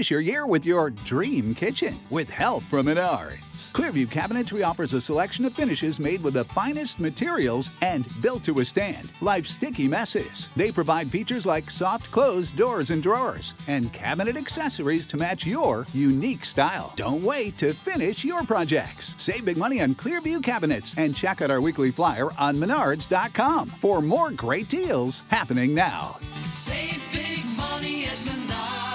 Finish your year with your dream kitchen with help from Menards. Clearview Cabinetry offers a selection of finishes made with the finest materials and built to withstand life's sticky messes. They provide features like soft close doors and drawers and cabinet accessories to match your unique style. Don't wait to finish your projects. Save big money on Clearview cabinets and check out our weekly flyer on Menards.com for more great deals happening now. Save big money at Menards.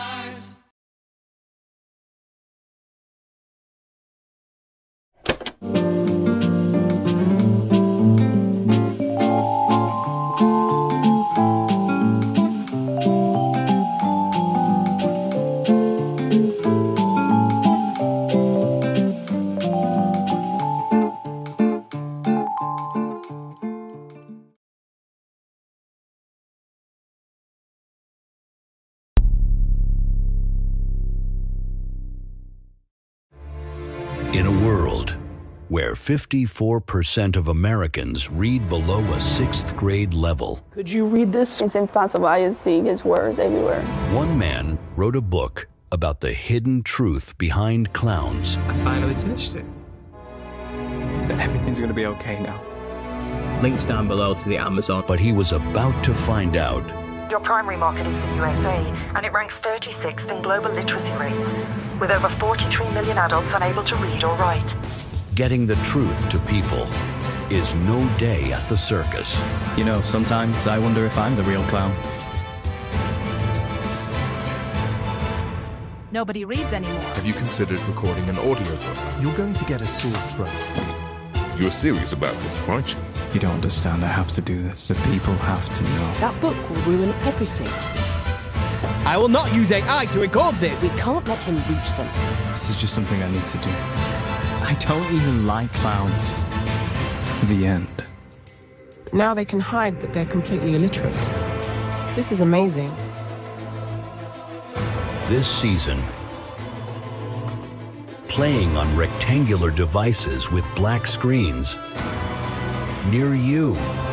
In a world where 54% of Americans read below a 6th grade level, Could you read this? It's impossible. I just see his words everywhere. one man wrote a book about the hidden truth behind clowns. I finally finished it. Everything's going to be okay now. Links down below to the Amazon. But he was about to find out Your primary market is the USA, and it ranks 36th in global literacy rates, with over 43 million adults unable to read or write. getting the truth to people is no day at the circus. You know, sometimes I wonder if I'm the real clown. Nobody reads anymore. Have you considered recording an audiobook? You're going to get a sore throat. You're serious about this, aren't you? You don't understand. I have to do this. The people have to know. That book will ruin everything. I will not use AI to record this. We can't let him reach them. This is just something I need to do. I don't even like clowns. The end. Now they can hide that they're completely illiterate. This is amazing. This season, playing on rectangular devices with black screens near you.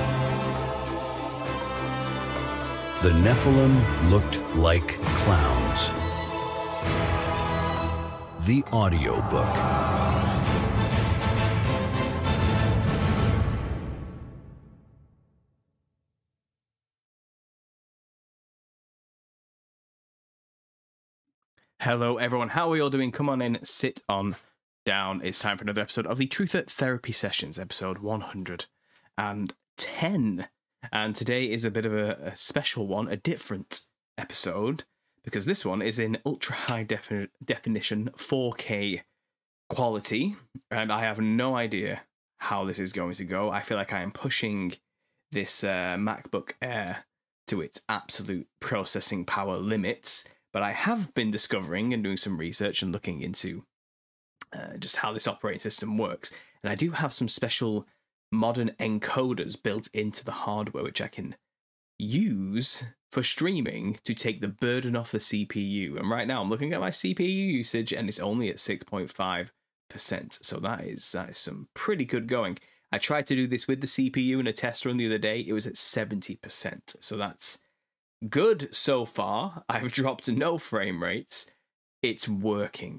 The Nephilim looked like clowns. The audiobook. Hello, everyone. How are we all doing? Come on in, sit on down. It's time for another episode of the Truth at Therapy Sessions, episode 110. And today is a bit of a special one, a different episode, because this one is in ultra high definition 4K quality, and I have no idea how this is going to go. I feel like I am pushing this MacBook Air to its absolute processing power limits. But I have been discovering and doing some research and looking into just how this operating system works. And I do have some special modern encoders built into the hardware, which I can use for streaming to take the burden off the CPU. And right now I'm looking at my CPU usage and it's only at 6.5%. So that is some pretty good going. I tried to do this with the CPU in a test run the other day. It was at 70%. So that's good so far. I've dropped no frame rates. It's working.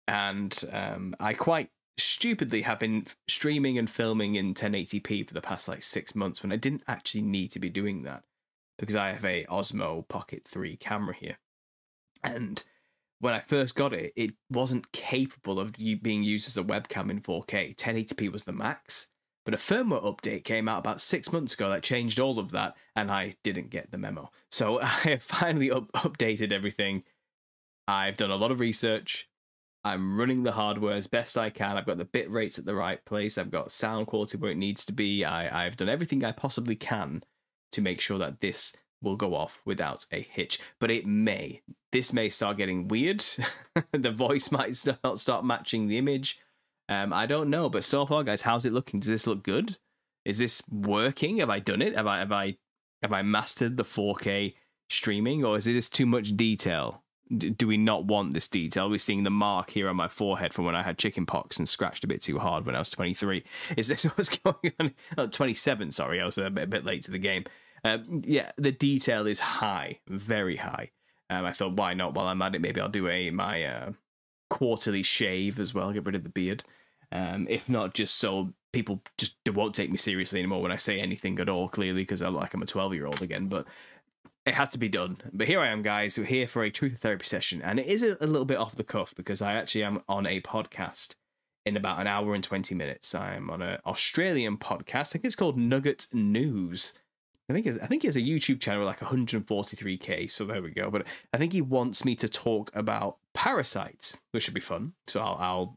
And I quite stupidly have been streaming and filming in 1080p for the past 6 months when I didn't actually need to be doing that because I have a Osmo Pocket 3 camera here. And when I first got it, it wasn't capable of being used as a webcam in 4K. 1080p was the max. But a firmware update came out about 6 months ago that changed all of that, and I didn't get the memo. So I have finally updated everything. I've done a lot of research. I'm running the hardware as best I can. I've got the bit rates at the right place. I've got sound quality where it needs to be. I've done everything I possibly can to make sure that this will go off without a hitch. But it may. This may start getting weird. The voice might not start matching the image. I don't know, but so far, guys, how's it looking? Does this look good? Is this working? Have I done it? Have I mastered the 4K streaming, or is this too much detail? Do we not want this detail? We're seeing the mark here on my forehead from when I had chickenpox and scratched a bit too hard when I was 23. Is this what's going on? Oh, 27, sorry, I was a bit late to the game. Yeah, the detail is high, very high. I thought, why not? While I'm at it, maybe I'll do my quarterly shave as well, get rid of the beard. If not, just so people just won't take me seriously anymore when I say anything at all, clearly, because I'm a 12-year-old again. But it had to be done. But here I am, guys. We're here for a truth therapy session, and it is a little bit off the cuff because I actually am on a podcast in about an hour and 20 minutes. I'm on an Australian podcast. I think it's called Nugget News. I think he has a YouTube channel with like 143k, so there we go. But I think he wants me to talk about parasites, which should be fun. So I'll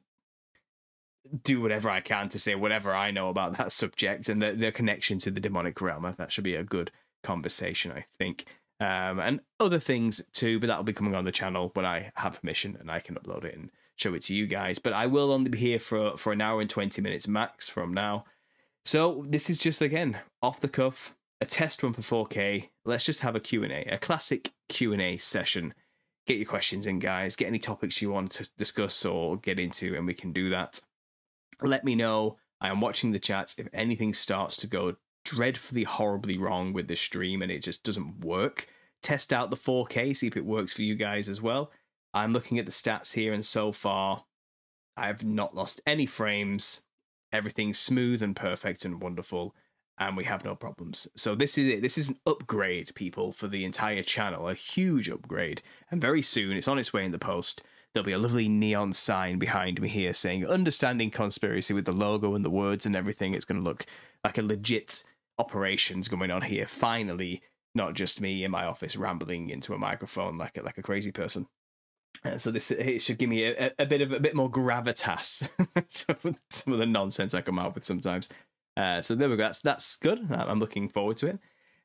do whatever I can to say whatever I know about that subject and their connection to the demonic realm. That should be a good conversation, I think. And other things too, but that'll be coming on the channel when I have permission and I can upload it and show it to you guys. But I will only be here for an hour and 20 minutes max from now. So this is just, again, off the cuff, a test run for 4K. Let's just have a Q&A, a classic Q&A session. Get your questions in, guys. Get any topics you want to discuss or get into, and we can do that. Let me know. I am watching the chats. If anything starts to go dreadfully, horribly wrong with the stream and it just doesn't work, test out the 4K, see if it works for you guys as well. I'm looking at the stats here, and so far, I've not lost any frames. Everything's smooth and perfect and wonderful, and we have no problems. So this is it. This is an upgrade, people, for the entire channel. A huge upgrade. And very soon, it's on its way in the post, there'll be a lovely neon sign behind me here saying Understanding Conspiracy with the logo and the words and everything. It's going to look like a legit operations going on here. Finally, not just me in my office rambling into a microphone like a crazy person. So it should give me a bit more gravitas to some of the nonsense I come out with sometimes. So there we go. That's good. I'm looking forward to it.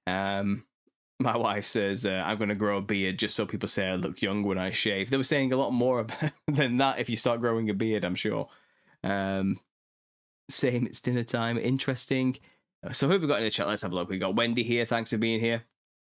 My wife says I'm going to grow a beard just so people say I look young when I shave. They were saying a lot more than that if you start growing a beard, I'm sure. Same, it's dinner time. Interesting. So who have we got in the chat? Let's have a look. We got Wendy here. Thanks for being here.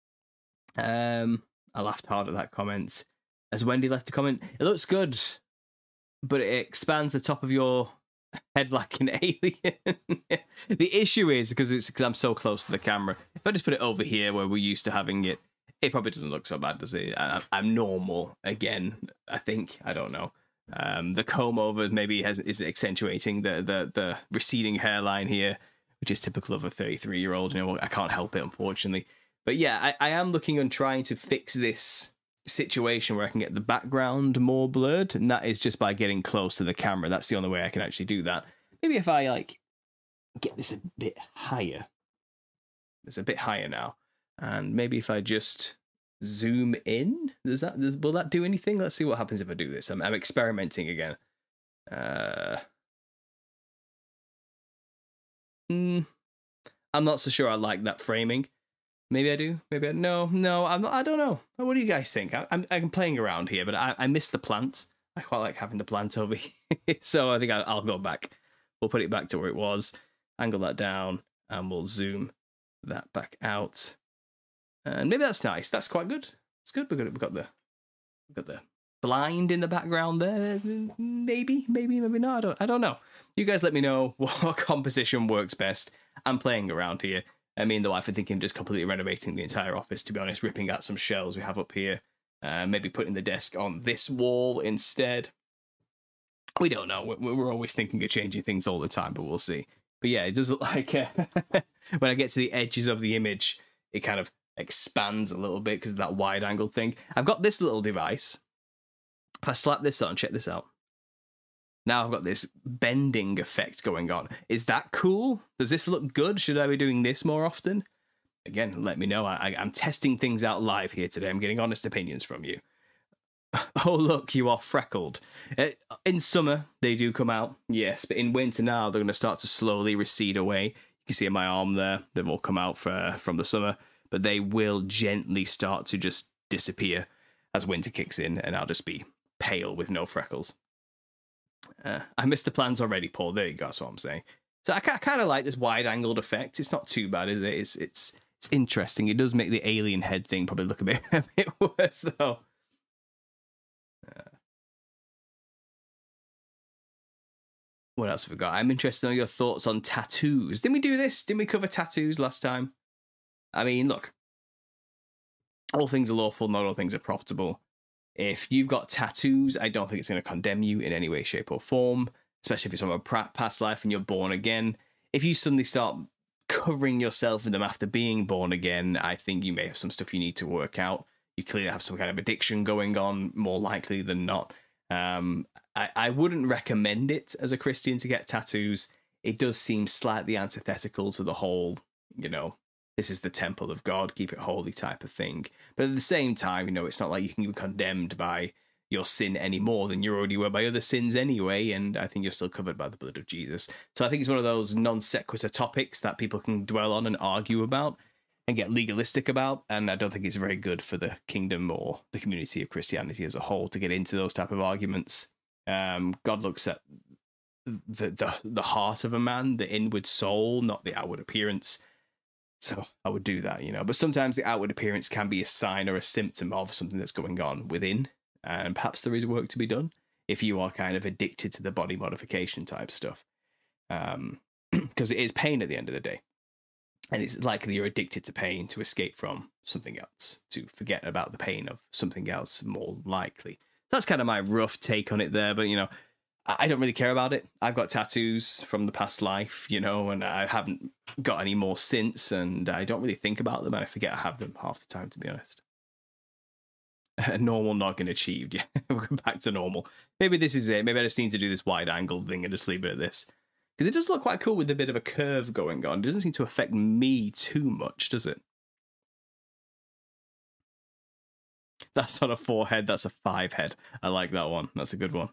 I laughed hard at that comment. Has Wendy left a comment? It looks good, but it expands the top of your head like an alien. The issue is because I'm so close to the camera. If I just put it over here where we're used to having it, it probably doesn't look so bad, does it? I'm normal again, I think. I don't know. The comb over maybe is accentuating the receding hairline here, which is typical of a 33-year-old. You know, I can't help it, unfortunately. But yeah, I am looking on trying to fix this situation where I can get the background more blurred, and that is just by getting close to the camera. That's the only way I can actually do that. Maybe if I like get this a bit higher. It's a bit higher now, and maybe if I just zoom in, will that do anything? Let's see what happens if I do this. I'm experimenting again. I'm not so sure I like that framing. Maybe I do. Maybe no. I don't know. What do you guys think? I'm playing around here, but I miss the plant. I quite like having the plant over here. So I think I'll go back. We'll put it back to where it was. Angle that down, and we'll zoom that back out. And maybe that's nice. That's quite good. It's good. We've got the blind in the background there. Maybe not. I don't know. You guys let me know what composition works best. I'm playing around here. Me and the wife are thinking just completely renovating the entire office, to be honest, ripping out some shelves we have up here, maybe putting the desk on this wall instead. We don't know. We're always thinking of changing things all the time, but we'll see. But yeah, it does look like when I get to the edges of the image, it kind of expands a little bit because of that wide angle thing. I've got this little device. If I slap this on, check this out. Now I've got this bending effect going on. Is that cool? Does this look good? Should I be doing this more often? Again, let me know. I'm testing things out live here today. I'm getting honest opinions from you. Oh, look, you are freckled. In summer, they do come out, yes. But in winter now, they're going to start to slowly recede away. You can see in my arm there, they've all come out from the summer. But they will gently start to just disappear as winter kicks in. And I'll just be pale with no freckles. I missed the plans already, Paul. There you go. That's what I'm saying. So I kind of like this wide-angled effect. It's not too bad, is it? It's interesting. It does make the alien head thing probably look a bit worse, though. What else have we got? I'm interested in your thoughts on tattoos. Didn't we do this? Didn't we cover tattoos last time? I mean, look. all things are lawful, not all things are profitable. If you've got tattoos, I don't think it's going to condemn you in any way, shape, or form, especially if it's from a past life and you're born again. If you suddenly start covering yourself in them after being born again, I think you may have some stuff you need to work out. You clearly have some kind of addiction going on, more likely than not. I wouldn't recommend it as a Christian to get tattoos. It does seem slightly antithetical to the whole, this is the temple of God, keep it holy type of thing. But at the same time, it's not like you can be condemned by your sin any more than you already were by other sins anyway, and I think you're still covered by the blood of Jesus. So I think it's one of those non sequitur topics that people can dwell on and argue about and get legalistic about, and I don't think it's very good for the kingdom or the community of Christianity as a whole to get into those type of arguments. God looks at the heart of a man, the inward soul, not the outward appearance. So I would do that, But sometimes the outward appearance can be a sign or a symptom of something that's going on within, and perhaps there is work to be done if you are kind of addicted to the body modification type stuff, because it is pain at the end of the day. And it's likely you're addicted to pain to escape from something else, to forget about the pain of something else, more likely. That's kind of my rough take on it there, but, I don't really care about it. I've got tattoos from the past life, and I haven't got any more since, and I don't really think about them, and I forget I have them half the time, to be honest. Normal noggin achieved, yeah. We'll go back to normal. Maybe this is it. Maybe I just need to do this wide-angle thing and just leave it at this. Because it does look quite cool with a bit of a curve going on. It doesn't seem to affect me too much, does it? That's not a 4 head, that's a 5 head. I like that one. That's a good one.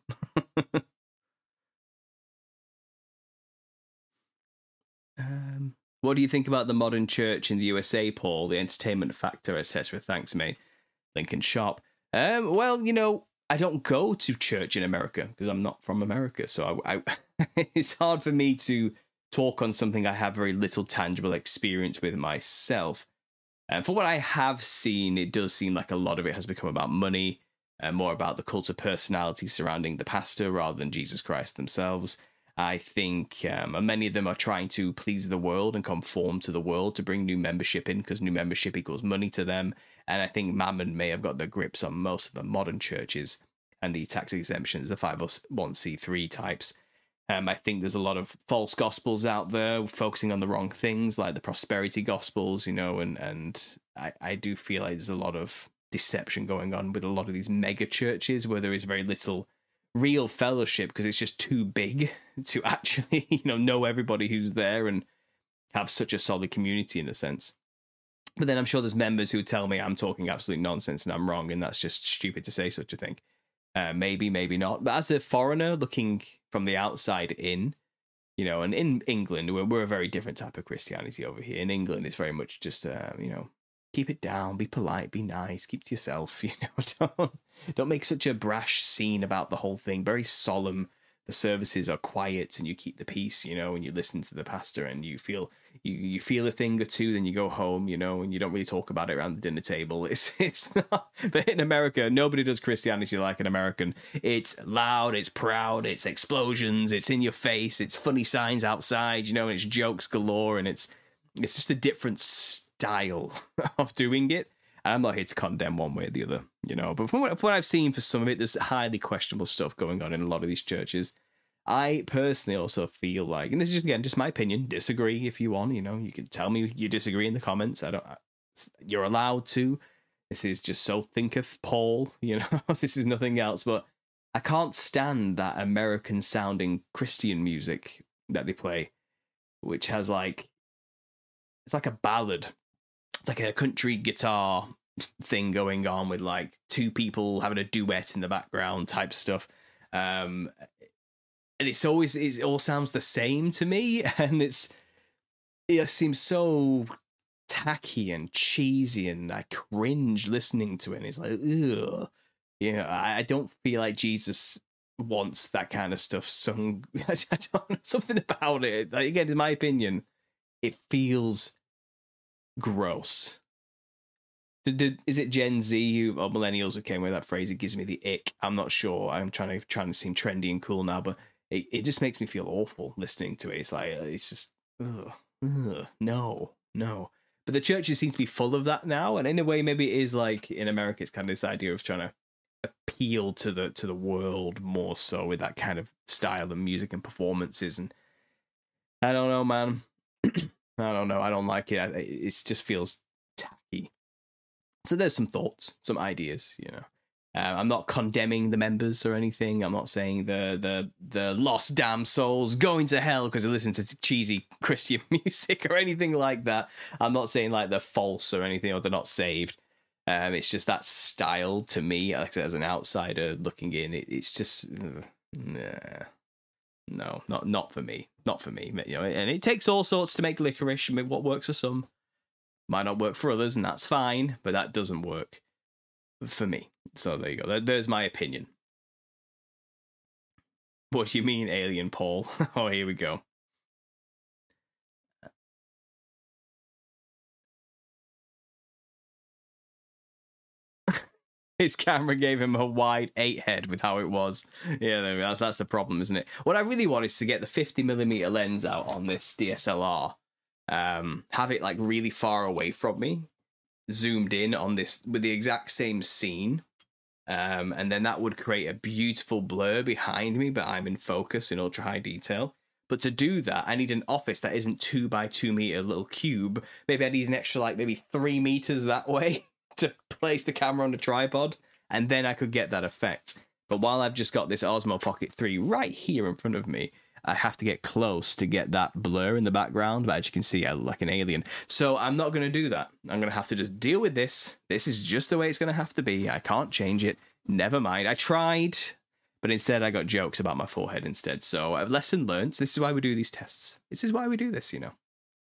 What do you think about the modern church in the USA, Paul? The entertainment factor, etc. Thanks, mate. Lincoln Sharp. Well, I don't go to church in America because I'm not from America, so I it's hard for me to talk on something I have very little tangible experience with myself. And for what I have seen, it does seem like a lot of it has become about money and more about the cult of personality surrounding the pastor rather than Jesus Christ themselves. I think many of them are trying to please the world and conform to the world to bring new membership in because new membership equals money to them. And I think Mammon may have got the grips on most of the modern churches and the tax exemptions, the 501c3 types. I think there's a lot of false gospels out there focusing on the wrong things, like the prosperity gospels, and I do feel like there's a lot of deception going on with a lot of these mega churches where there is very little real fellowship because it's just too big to actually, know everybody who's there and have such a solid community in a sense. But then I'm sure there's members who would tell me I'm talking absolute nonsense and I'm wrong, and that's just stupid to say such a thing. Maybe, maybe not. But as a foreigner looking from the outside in, and in England, we're a very different type of Christianity over here. In England, it's very much just, keep it down, be polite, be nice, keep to yourself, don't make such a brash scene about the whole thing. Very solemn. The services are quiet and you keep the peace, and you listen to the pastor and you feel a thing or two, then you go home, and you don't really talk about it around the dinner table. It's not, but in America, nobody does Christianity like an American. It's loud, it's proud, it's explosions, it's in your face, it's funny signs outside, and it's jokes galore, and it's just a different style of doing it. I'm not here to condemn one way or the other, but from what I've seen for some of it, there's highly questionable stuff going on in a lot of these churches. I personally also feel like, and this is just my opinion, disagree if you want, you can tell me you disagree in the comments. You're allowed to. This is just so think of Paul, this is nothing else, but I can't stand that American sounding Christian music that they play, which has it's like a ballad. It's like a country guitar thing going on with two people having a duet in the background type stuff. And it all sounds the same to me. And it seems so tacky and cheesy and I cringe listening to it. And it's like, ugh. I don't feel like Jesus wants that kind of stuff sung. I don't know, something about it. Again, in my opinion, it feels gross. Is it Gen Z or millennials who came with that phrase? It gives me the ick. I'm not sure. I'm trying to seem trendy and cool now, but it just makes me feel awful listening to it. It's just no. But the churches seem to be full of that now, and in a way, maybe it is like in America, it's kind of this idea of trying to appeal to the world more so with that kind of style of music and performances. And I don't know, man. I don't know. I don't like it. It just feels tacky. So there's some thoughts, some ideas, you know. I'm not condemning the members or anything. I'm not saying the lost damn souls going to hell because they listen to cheesy Christian music or anything like that. I'm not saying like they're false or anything or they're not saved. It's just that style to me, like I said, as an outsider looking in, it's just nah. No, not for me. Not for me. You know, and it takes all sorts to make licorice. I mean, what works for some might not work for others, and that's fine. But that doesn't work for me. So there you go. There's my opinion. What do you mean, Alien Paul? Oh, here we go. His camera gave him a wide 8 head with how it was. Yeah, that's the problem, isn't it? What I really want is to get the 50mm lens out on this DSLR. Have it like really far away from me, zoomed in on this with the exact same scene. And then that would create a beautiful blur behind me, but I'm in focus in ultra high detail. But to do that, I need an office that isn't 2 by 2 meter little cube. Maybe I need an extra like maybe 3 meters that way to place the camera on the tripod, and then I could get that effect. But while I've just got this Osmo Pocket 3 right here in front of me, I have to get close to get that blur in the background, but as you can see, I look like an alien. So I'm not going to do that. I'm going to have to just deal with this. This is just the way it's going to have to be. I can't change it. Never mind. I tried, but instead I got jokes about my forehead instead. So I've lesson learned. This is why we do these tests. This is why we do this, you know.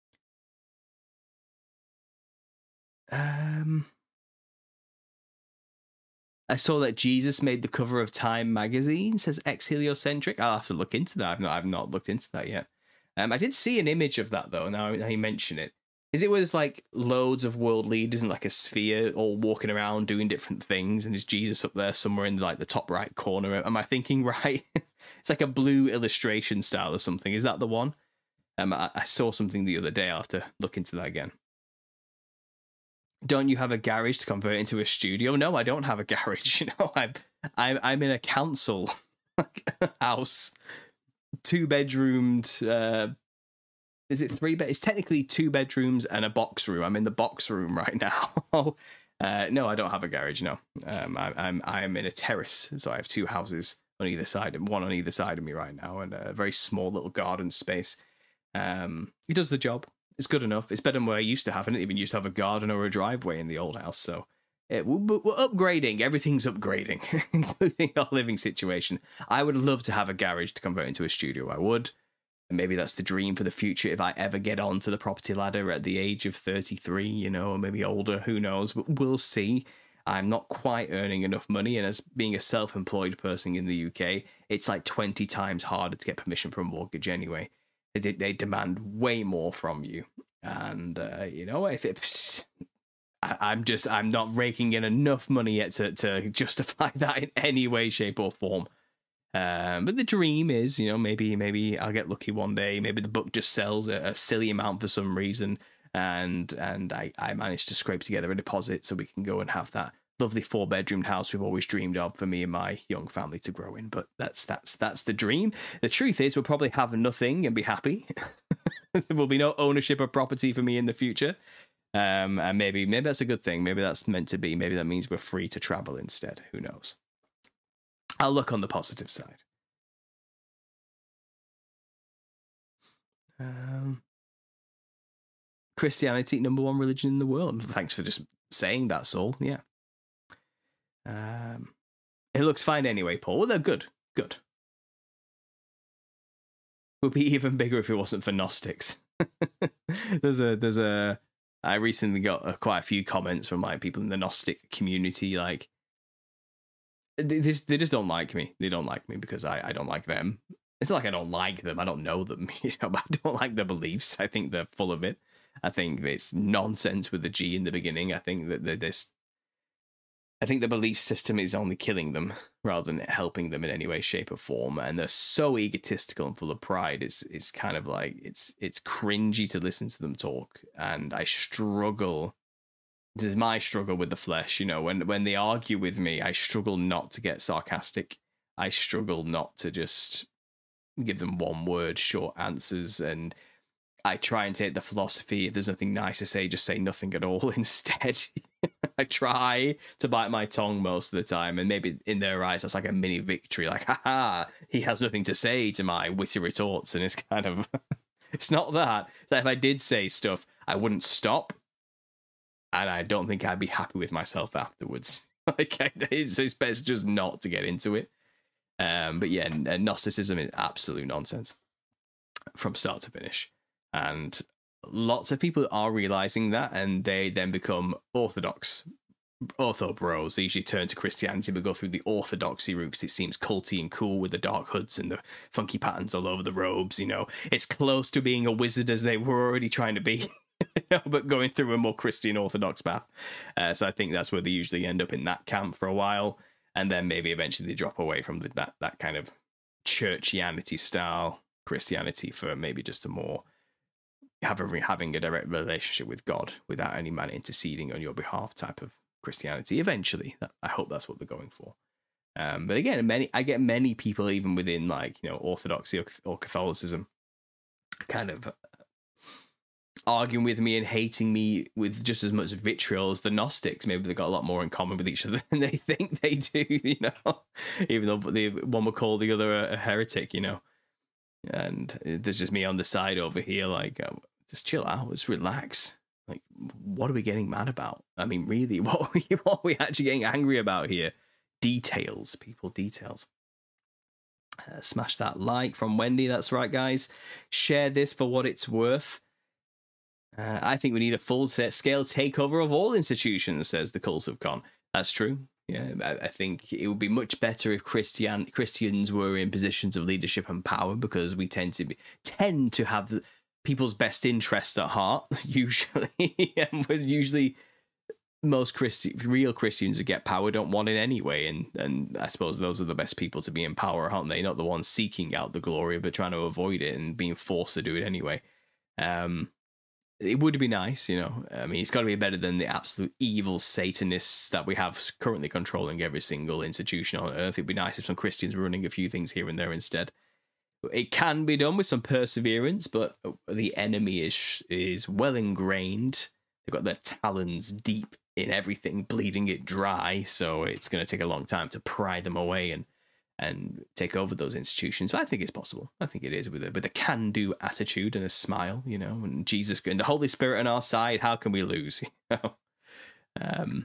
I saw that Jesus made the cover of Time magazine, says ex-heliocentric. I'll have to look into that. I've not looked into that yet. I did see an image of that, though, now you mention it. Is it where there's, like, loads of world leaders in, like, a sphere all walking around doing different things, and is Jesus up there somewhere in, like, the top right corner? Am I thinking right? It's like a blue illustration style or something. Is that the one? I saw something the other day. I'll have to look into that again. Don't you have a garage to convert into a studio? No, I don't have a garage. You know, I'm in a council house, 2-bedroomed. Is it 3 bed? It's technically 2 bedrooms and a box room. I'm in the box room right now. No, I don't have a garage. No, I'm in a terrace, so I have 2 houses on either side, and one on either side of me right now, and a very small little garden space. It does the job. It's good enough. It's better than what I used to have. I didn't even used to have a garden or a driveway in the old house. So we're upgrading. Everything's upgrading, including our living situation. I would love to have a garage to convert into a studio. I would. And maybe that's the dream for the future if I ever get onto the property ladder at the age of 33, you know, or maybe older. Who knows? But we'll see. I'm not quite earning enough money. And as being a self-employed person in the UK, it's like 20 times harder to get permission for a mortgage anyway. They demand way more from you, and you know, I'm not raking in enough money yet to justify that in any way, shape, or form. But the dream is, you know, maybe I'll get lucky one day. Maybe the book just sells a silly amount for some reason, and I managed to scrape together a deposit so we can go and have that lovely 4-bedroomed house we've always dreamed of for me and my young family to grow in. But that's the dream. The truth is we'll probably have nothing and be happy. There will be no ownership of property for me in the future. And maybe that's a good thing. Maybe that's meant to be. Maybe that means we're free to travel instead. Who knows? I'll look on the positive side. Christianity, #1 religion in the world. Thanks for just saying that, Saul. Yeah. It looks fine anyway, Paul. Well, they're good. Good. Would be even bigger if it wasn't for Gnostics. I recently got quite a few comments from like people in the Gnostic community, like they just don't like me. They don't like me because I don't like them. It's not like I don't like them. I don't know them. You know, but I don't like their beliefs. I think they're full of it. I think it's nonsense with the G in the beginning. I think that I think the belief system is only killing them rather than helping them in any way, shape, or form. And they're so egotistical and full of pride. It's kind of like it's cringy to listen to them talk. And I struggle. This is my struggle with the flesh. You know, when they argue with me, I struggle not to get sarcastic. I struggle not to just give them one word short answers, and I try and take the philosophy, if there's nothing nice to say, just say nothing at all instead. I try to bite my tongue most of the time, and maybe in their eyes that's like a mini victory, like, haha, he has nothing to say to my witty retorts, and it's kind of, it's not that. It's like if I did say stuff, I wouldn't stop, and I don't think I'd be happy with myself afterwards. Like, it's best just not to get into it. But yeah, Gnosticism is absolute nonsense from start to finish. And lots of people are realizing that, and they then become orthodox, ortho bros. They usually turn to Christianity but go through the orthodoxy route because it seems culty and cool with the dark hoods and the funky patterns all over the robes. You know, it's close to being a wizard as they were already trying to be, but going through a more Christian orthodox path. So I think that's where they usually end up, in that camp for a while, and then maybe eventually they drop away from that kind of churchianity style Christianity for maybe just a more having a direct relationship with God without any man interceding on your behalf type of Christianity. Eventually, I hope that's what they're going for. But again, I get many people, even within, like, you know, Orthodoxy or Catholicism, kind of arguing with me and hating me with just as much vitriol as the Gnostics. Maybe they've got a lot more in common with each other than they think they do, you know, even though the one would call the other a heretic, you know. And there's just me on the side over here, like, just chill out, just relax. Like, what are we getting mad about? I mean, really, what are we actually getting angry about here? Details, people, details. Smash that like from Wendy. That's right, guys. Share this for what it's worth. I think we need a full-scale takeover of all institutions, says the Cult of Con. That's true. Yeah, I think it would be much better if Christians were in positions of leadership and power, because we tend to have people's best interests at heart, usually. And usually most real Christians who get power don't want it anyway, and I suppose those are the best people to be in power, aren't they? Not the ones seeking out the glory, but trying to avoid it and being forced to do it anyway. It would be nice, you know. I mean, it's got to be better than the absolute evil Satanists that we have currently controlling every single institution on earth. It'd be nice if some Christians were running a few things here and there instead. It can be done with some perseverance, but the enemy is well ingrained. They've got their talons deep in everything, bleeding it dry, so it's going to take a long time to pry them away and take over those institutions. But I think it's possible. I think it is, with a can-do attitude and a smile, you know, and Jesus and the Holy Spirit on our side. How can we lose? You know?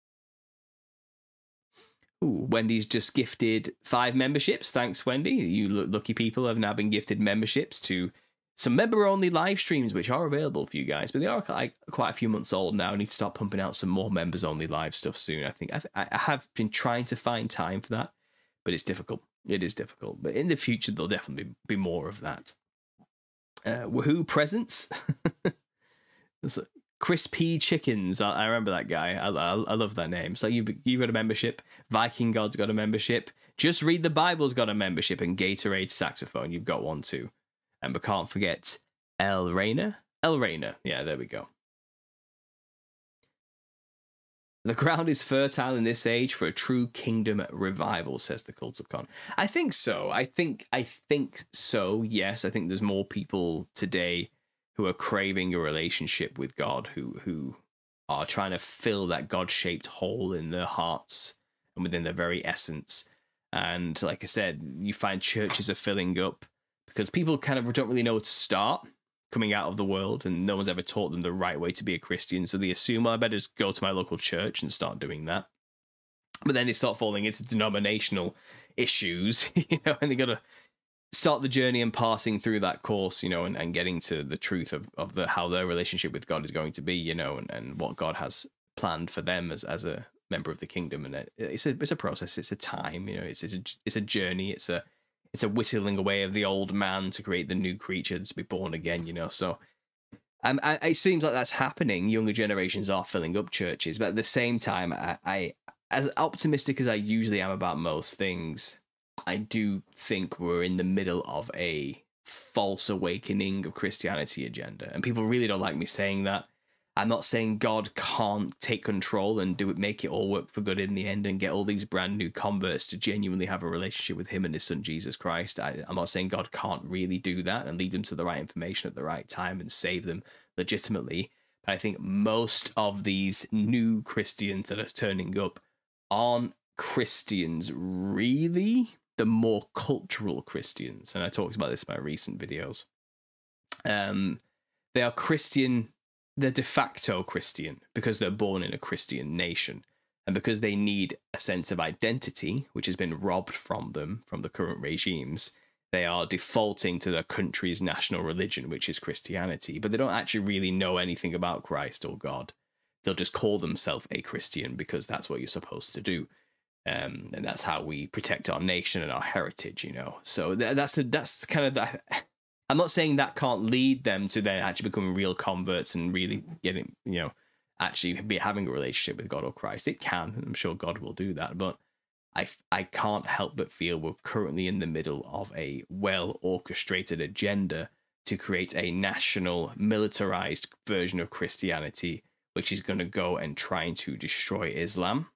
Wendy's just gifted 5 memberships. Thanks, Wendy. You lucky people have now been gifted memberships to some member-only live streams, which are available for you guys, but they are like quite a few months old now. I need to start pumping out some more members-only live stuff soon. I think I have been trying to find time for that, but it's difficult. It is difficult. But in the future, there'll definitely be more of that. Woohoo presents. Crispy Chickens. I remember that guy. I love that name. So you've got a membership. Viking God's got a membership. Just Read the Bible's got a membership. And Gatorade Saxophone, you've got one too. And we can't forget El Reina. El Reina. Yeah, there we go. The ground is fertile in this age for a true kingdom revival, says the Cult of Con. I think so. I think so, yes. I think there's more people today who are craving a relationship with God, who are trying to fill that God-shaped hole in their hearts and within their very essence. And like I said, you find churches are filling up because people kind of don't really know where to start coming out of the world, and no one's ever taught them the right way to be a Christian. So they assume, well, I better just go to my local church and start doing that. But then they start falling into denominational issues, you know, and they got to start the journey and passing through that course, you know, and getting to the truth of how their relationship with God is going to be, you know, and what God has planned for them as a member of the kingdom. And it's a process. It's a time, you know, it's a journey. It's a whittling away of the old man to create the new creature to be born again, you know. So it seems like that's happening. Younger generations are filling up churches, but at the same time, I as optimistic as I usually am about most things, I do think we're in the middle of a false awakening of Christianity agenda. And people really don't like me saying that. I'm not saying God can't take control and make it all work for good in the end and get all these brand new converts to genuinely have a relationship with him and his son, Jesus Christ. I'm not saying God can't really do that and lead them to the right information at the right time and save them legitimately. But I think most of these new Christians that are turning up aren't Christians really. The more cultural Christians, and I talked about this in my recent videos. They are Christian. They're de facto Christian because they're born in a Christian nation and because they need a sense of identity, which has been robbed from them from the current regimes. They are defaulting to their country's national religion, which is Christianity, but they don't actually really know anything about Christ or God. They'll just call themselves a Christian because that's what you're supposed to do. And that's how we protect our nation and our heritage, you know. So that's kind of that. I'm not saying that can't lead them to then actually becoming real converts and really getting, you know, actually having a relationship with God or Christ. It can. I'm sure God will do that. But I can't help but feel we're currently in the middle of a well-orchestrated agenda to create a national, militarized version of Christianity, which is going to go and trying to destroy Islam.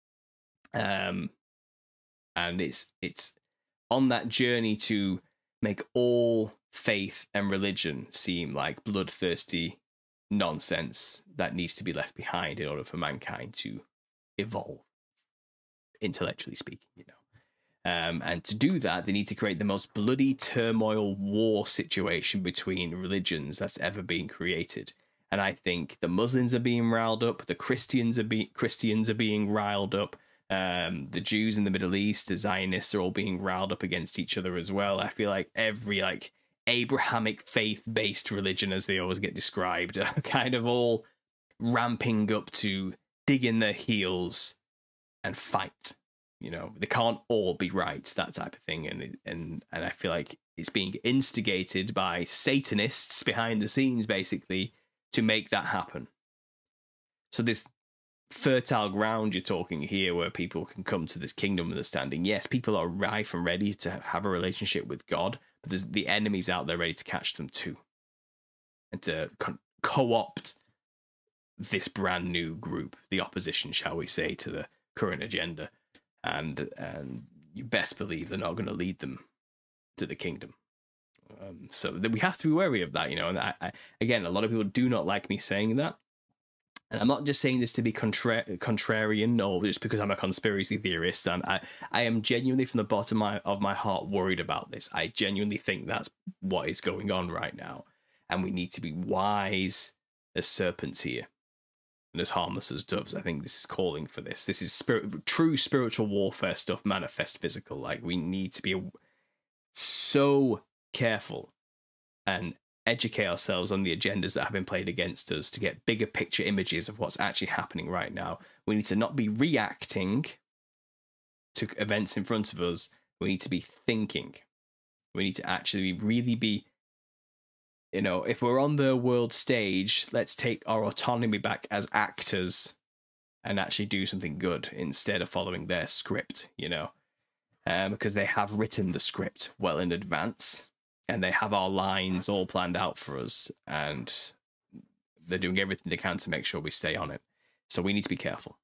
And it's on that journey to make all faith and religion seem like bloodthirsty nonsense that needs to be left behind in order for mankind to evolve, intellectually speaking, you know. And to do that, they need to create the most bloody turmoil war situation between religions that's ever been created. And I think the Muslims are being riled up, the Christians are being riled up. The Jews in the Middle East, the Zionists are all being riled up against each other as well. I feel like every Abrahamic faith-based religion, as they always get described, are kind of all ramping up to dig in their heels and fight. You know, they can't all be right, that type of thing. And I feel like it's being instigated by Satanists behind the scenes, basically, to make that happen. So this fertile ground you're talking here where people can come to this kingdom understanding. Yes, people are rife and ready to have a relationship with God, but there's the enemies out there ready to catch them too. And to co-opt this brand new group, the opposition, shall we say, to the current agenda. And you best believe they're not going to lead them to the kingdom. So we have to be wary of that, you know. And I, again, a lot of people do not like me saying that. And I'm not just saying this to be contrarian or just because I'm a conspiracy theorist. I am genuinely, from the bottom of my heart, worried about this. I genuinely think that's what is going on right now. And we need to be wise as serpents here and as harmless as doves. I think this is calling for this. This is true spiritual warfare stuff, manifest physical. Like, we need to be so careful and educate ourselves on the agendas that have been played against us to get bigger picture images of what's actually happening right now. We need to not be reacting to events in front of us. We need to be thinking. We need to actually really be, you know, if we're on the world stage, let's take our autonomy back as actors and actually do something good instead of following their script, you know, because they have written the script well in advance. And they have our lines all planned out for us, and they're doing everything they can to make sure we stay on it. So we need to be careful.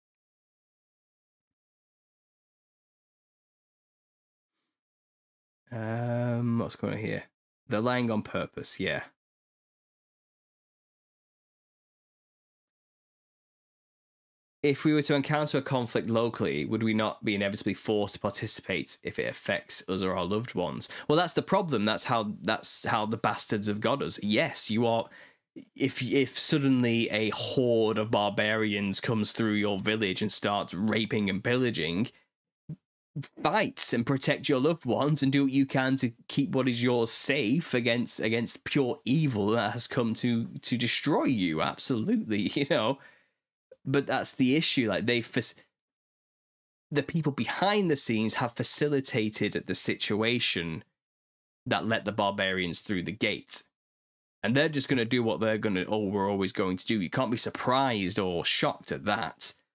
What's going on here? They're lying on purpose, yeah. If we were to encounter a conflict locally, would we not be inevitably forced to participate if it affects us or our loved ones? Well, that's the problem. That's how the bastards have got us. Yes, you are. If suddenly a horde of barbarians comes through your village and starts raping and pillaging, fight and protect your loved ones and do what you can to keep what is yours safe against pure evil that has come to destroy you. Absolutely, you know. But that's the issue. Like, the people behind the scenes have facilitated the situation that let the barbarians through the gate, and they're just going to do what we're always going to do. You can't be surprised or shocked at that.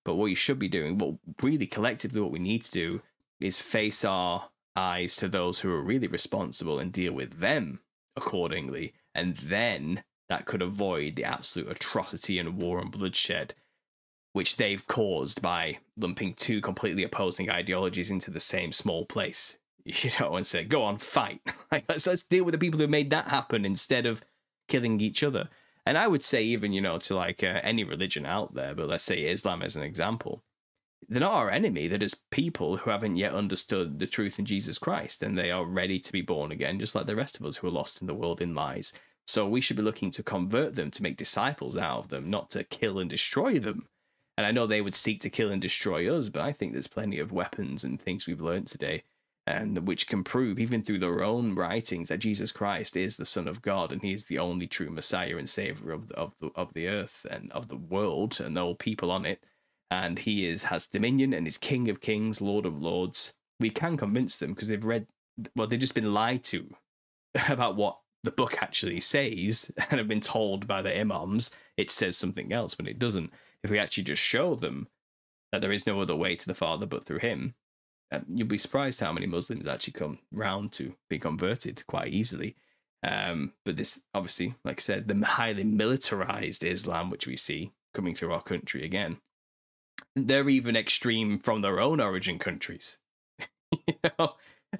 But what you should be doing, what really collectively what we need to do, is face our eyes to those who are really responsible and deal with them accordingly. And then that could avoid the absolute atrocity and war and bloodshed which they've caused by lumping two completely opposing ideologies into the same small place, you know, and say, go on, fight. Like, let's deal with the people who made that happen instead of killing each other. And I would say even, you know, to like any religion out there, but let's say Islam as an example, they're not our enemy. They're just people who haven't yet understood the truth in Jesus Christ, and they are ready to be born again, just like the rest of us who are lost in the world in lies. So we should be looking to convert them, to make disciples out of them, not to kill and destroy them. And I know they would seek to kill and destroy us, but I think there's plenty of weapons and things we've learned today, which can prove, even through their own writings, that Jesus Christ is the Son of God, and he is the only true Messiah and Savior of the earth and of the world and all people on it. And he has dominion and is King of Kings, Lord of Lords. We can convince them because they've just been lied to about what the book actually says, and have been told by the imams it says something else, but it doesn't. If we actually just show them that there is no other way to the Father but through him, you'll be surprised how many Muslims actually come round to be converted quite easily. But this, obviously, like I said, the highly militarized Islam, which we see coming through our country again, they're even extreme from their own origin countries. You know,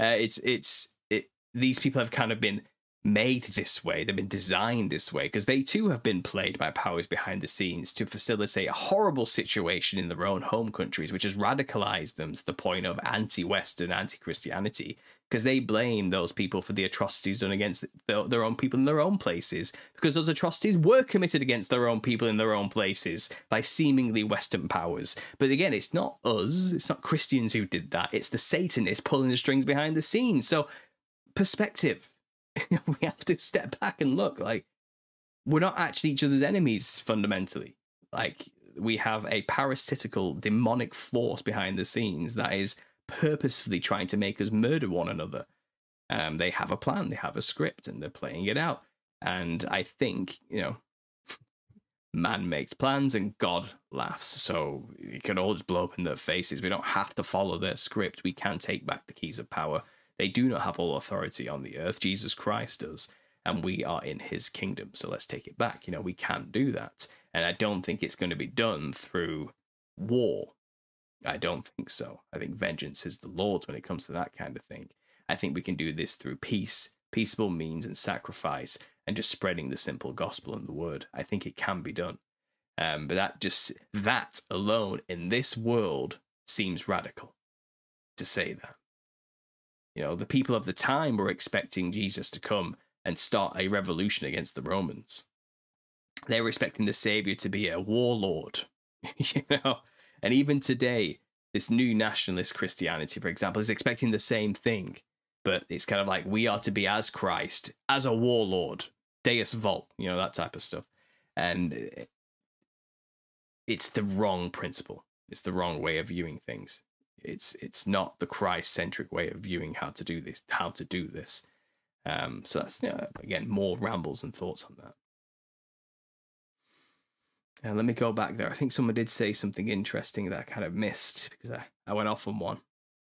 these people have kind of been made this way. They've been designed this way because they too have been played by powers behind the scenes to facilitate a horrible situation in their own home countries, which has radicalized them to the point of anti-Western, anti-Christianity, because they blame those people for the atrocities done against their own people in their own places, because those atrocities were committed against their own people in their own places by seemingly Western powers. But again, it's not us, it's not Christians who did that, it's the Satanists pulling the strings behind the scenes. So perspective. We have to step back and look, like, we're not actually each other's enemies fundamentally. Like, we have a parasitical demonic force behind the scenes that is purposefully trying to make us murder one another. They have a plan, they have a script, and they're playing it out. And I think, you know, man makes plans and God laughs. So you can all just blow up in their faces. We don't have to follow their script. We can take back the keys of power. They do not have all authority on the earth. Jesus Christ does, and we are in his kingdom. So let's take it back. You know, we can do that. And I don't think it's going to be done through war. I don't think so. I think vengeance is the Lord's when it comes to that kind of thing. I think we can do this through peace, peaceable means and sacrifice, and just spreading the simple gospel and the word. I think it can be done. But that alone in this world seems radical to say that. You know, the people of the time were expecting Jesus to come and start a revolution against the Romans. They were expecting the Savior to be a warlord, you know. And even today, this new nationalist Christianity, for example, is expecting the same thing. But it's kind of like, we are to be as Christ, as a warlord, Deus Vult, you know, that type of stuff. And it's the wrong principle. It's the wrong way of viewing things. It's not the Christ-centric way of viewing how to do this. So that's, you know, again, more rambles and thoughts on that. And let me go back there. I think someone did say something interesting that I kind of missed because I went off on one.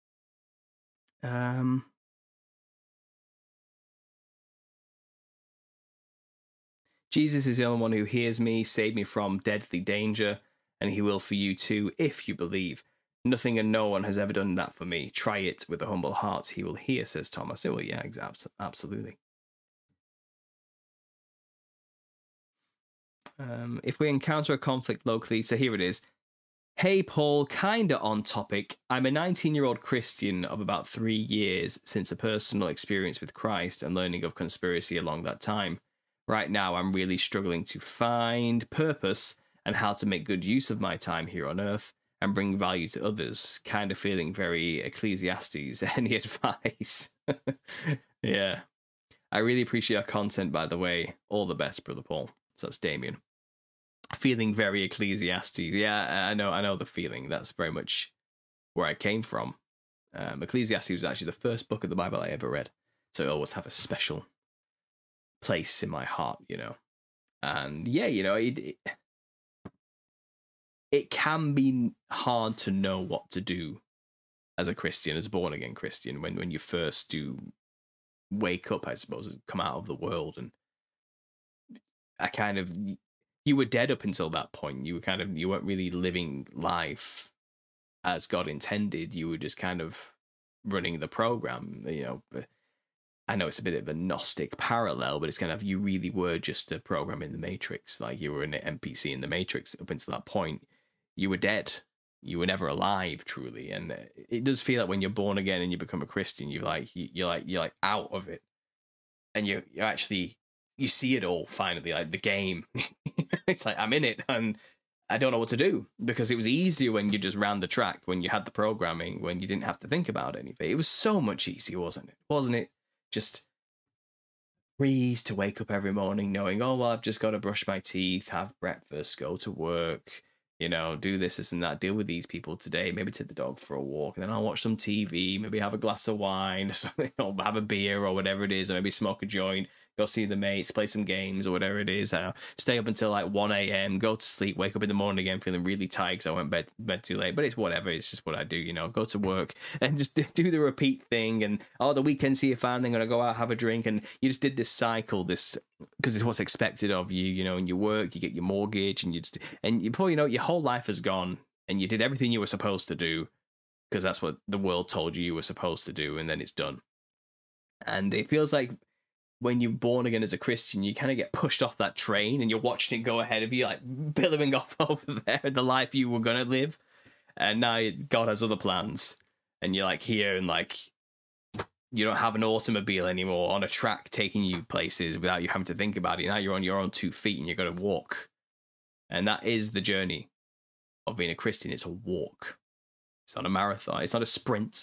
Jesus is the only one who hears me, saved me from deadly danger, and he will for you too, if you believe. Nothing and no one has ever done that for me. Try it with a humble heart. He will hear, says Thomas. Oh, well, yeah, absolutely. If we encounter a conflict locally, so here it is. Hey, Paul, kinda on topic. I'm a 19-year-old Christian of about 3 years since a personal experience with Christ and learning of conspiracy along that time. Right now, I'm really struggling to find purpose and how to make good use of my time here on earth and bring value to others. Kind of feeling very Ecclesiastes. Any advice? Yeah. I really appreciate your content, by the way. All the best, Brother Paul. So that's Damien. Feeling very Ecclesiastes. Yeah, I know the feeling. That's very much where I came from. Ecclesiastes was actually the first book of the Bible I ever read. So it always have a special place in my heart, you know. And yeah, you know, it can be hard to know what to do as a Christian, as a born again Christian, when you first do wake up, I suppose, and come out of the world. And you were dead up until that point. You weren't really living life as God intended. You were just kind of running the program, I know it's a bit of a Gnostic parallel, but it's kind of, you really were just a program in the Matrix. Like, you were an NPC in the Matrix up until that point. You were dead. You were never alive, truly. And it does feel like when you're born again and you become a Christian, you're like out of it, and you see it all finally, like the game. It's like, I'm in it and I don't know what to do, because it was easier when you just ran the track, when you had the programming, when you didn't have to think about anything. It was so much easier, wasn't it? Just breeze to wake up every morning knowing, oh, well, I've just got to brush my teeth, have breakfast, go to work, do this and that, deal with these people today, maybe take the dog for a walk, and then I'll watch some TV, maybe have a glass of wine or something, or have a beer or whatever it is, or maybe smoke a joint, go see the mates, play some games or whatever it is. Stay up until like 1 a.m, go to sleep, wake up in the morning again feeling really tired because I went bed too late. But it's whatever, it's just what I do, go to work and just do the repeat thing. And the weekend, see a fan, then gonna go out, have a drink, and you just did this cycle, because it's what's expected of you, and you work, you get your mortgage, and before you know it, your whole life has gone, and you did everything you were supposed to do because that's what the world told you were supposed to do, and then it's done. And it feels like when you're born again as a Christian, you kind of get pushed off that train and you're watching it go ahead of you, like billowing off over there, the life you were going to live. And now God has other plans, and you're like here, and like you don't have an automobile anymore on a track taking you places without you having to think about it. Now you're on your own 2 feet and you're going to walk. And that is the journey of being a Christian. It's a walk. It's not a marathon. It's not a sprint.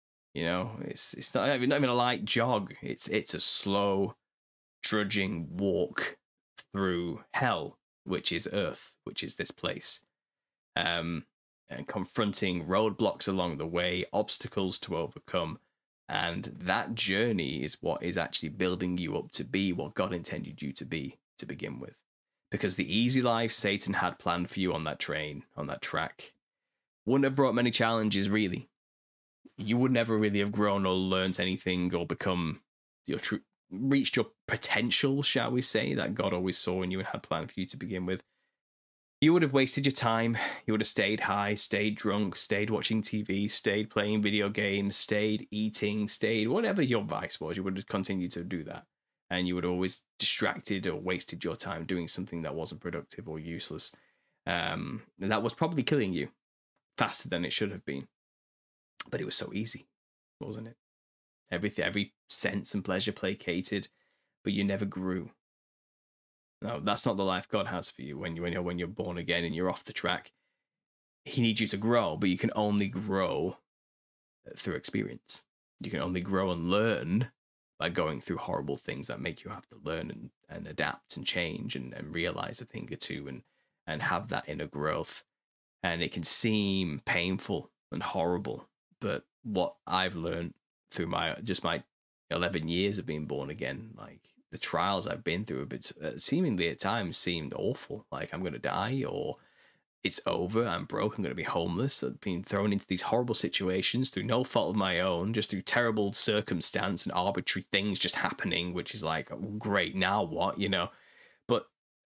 It's not even a light jog. It's a slow, drudging walk through hell, which is earth, which is this place, and confronting roadblocks along the way, obstacles to overcome. And that journey is what is actually building you up to be what God intended you to be to begin with. Because the easy life Satan had planned for you on that train, on that track, wouldn't have brought many challenges, really. You would never really have grown or learned anything or become reached your potential, shall we say, that God always saw in you and had planned for you to begin with. You would have wasted your time. You would have stayed high, stayed drunk, stayed watching TV, stayed playing video games, stayed eating, stayed whatever your vice was. You would have continued to do that. And you would have always distracted or wasted your time doing something that wasn't productive or useless. And that was probably killing you faster than it should have been. But it was so easy, wasn't it? Every sense and pleasure placated, but you never grew. No, that's not the life God has for you when you're born again and you're off the track. He needs you to grow, but you can only grow through experience. You can only grow and learn by going through horrible things that make you have to learn and adapt and change and realize a thing or two and have that inner growth. And it can seem painful and horrible. But what I've learned through my 11 years of being born again, like the trials I've been through, a bit seemingly at times seemed awful. Like I'm going to die, or it's over, I'm broke, I'm going to be homeless. I've been thrown into these horrible situations through no fault of my own, just through terrible circumstance and arbitrary things just happening, which is like, oh, great, now what, But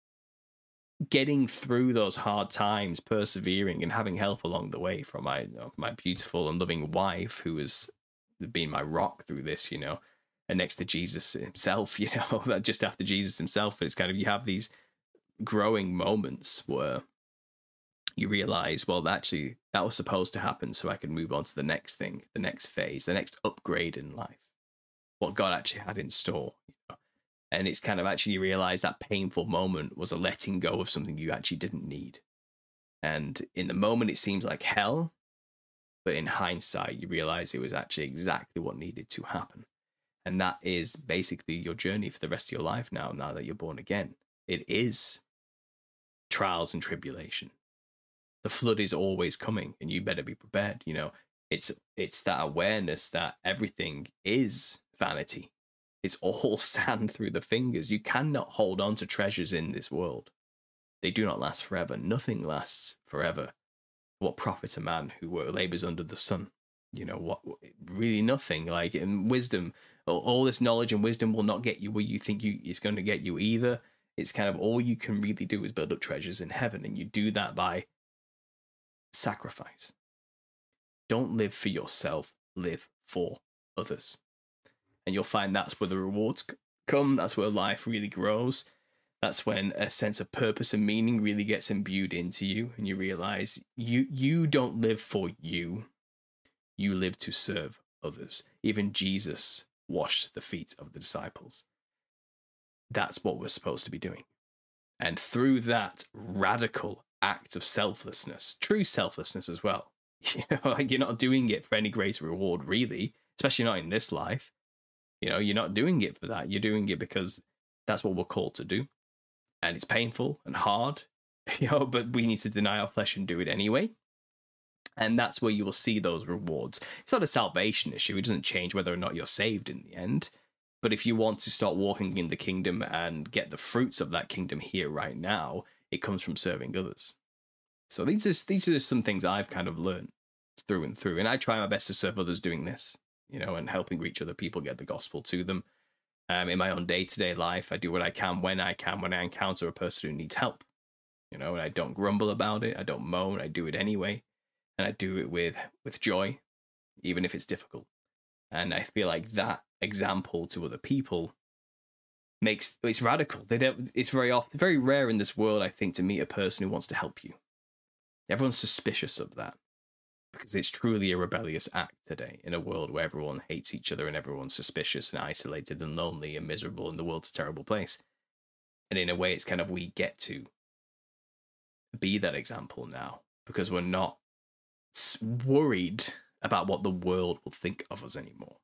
getting through those hard times, persevering and having help along the way from my beautiful and loving wife, who has been my rock through this, and next to Jesus himself, just after Jesus himself. It's kind of, you have these growing moments where you realize, well, actually that was supposed to happen so I can move on to the next thing, the next phase, the next upgrade in life, what God actually had in store. And it's kind of actually, you realize that painful moment was a letting go of something you actually didn't need. And in the moment, it seems like hell. But in hindsight, you realize it was actually exactly what needed to happen. And that is basically your journey for the rest of your life now that you're born again. It is trials and tribulation. The flood is always coming, and you better be prepared. It's that awareness that everything is vanity. It's all sand through the fingers. You cannot hold on to treasures in this world. They do not last forever. Nothing lasts forever. What profits a man who labors under the sun? You know, what really nothing. Like, in wisdom, all this knowledge and wisdom will not get you where you think it's going to get you either. It's kind of all you can really do is build up treasures in heaven, and you do that by sacrifice. Don't live for yourself, live for others. And you'll find that's where the rewards come. That's where life really grows. That's when a sense of purpose and meaning really gets imbued into you, and you realize you don't live for you. You live to serve others. Even Jesus washed the feet of the disciples. That's what we're supposed to be doing. And through that radical act of selflessness, true selflessness as well, you know, like, you're not doing it for any greater reward, really, especially not in this life. You know, you're not doing it for that. You're doing it because that's what we're called to do. And it's painful and hard, you know, but we need to deny our flesh and do it anyway. And that's where you will see those rewards. It's not a salvation issue. It doesn't change whether or not you're saved in the end. But if you want to start walking in the kingdom and get the fruits of that kingdom here right now, it comes from serving others. So these are some things I've kind of learned through and through. And I try my best to serve others doing this, you know, and helping reach other people, get the gospel to them. In my own day-to-day life, I do what I can when I encounter a person who needs help. You know, and I don't grumble about it. I don't moan. I do it anyway. And I do it with joy, even if it's difficult. And I feel like that example to other people it's radical. It's very rare in this world, I think, to meet a person who wants to help you. Everyone's suspicious of that, because it's truly a rebellious act today in a world where everyone hates each other and everyone's suspicious and isolated and lonely and miserable, and the world's a terrible place. And in a way, it's kind of, we get to be that example now, because we're not worried about what the world will think of us anymore.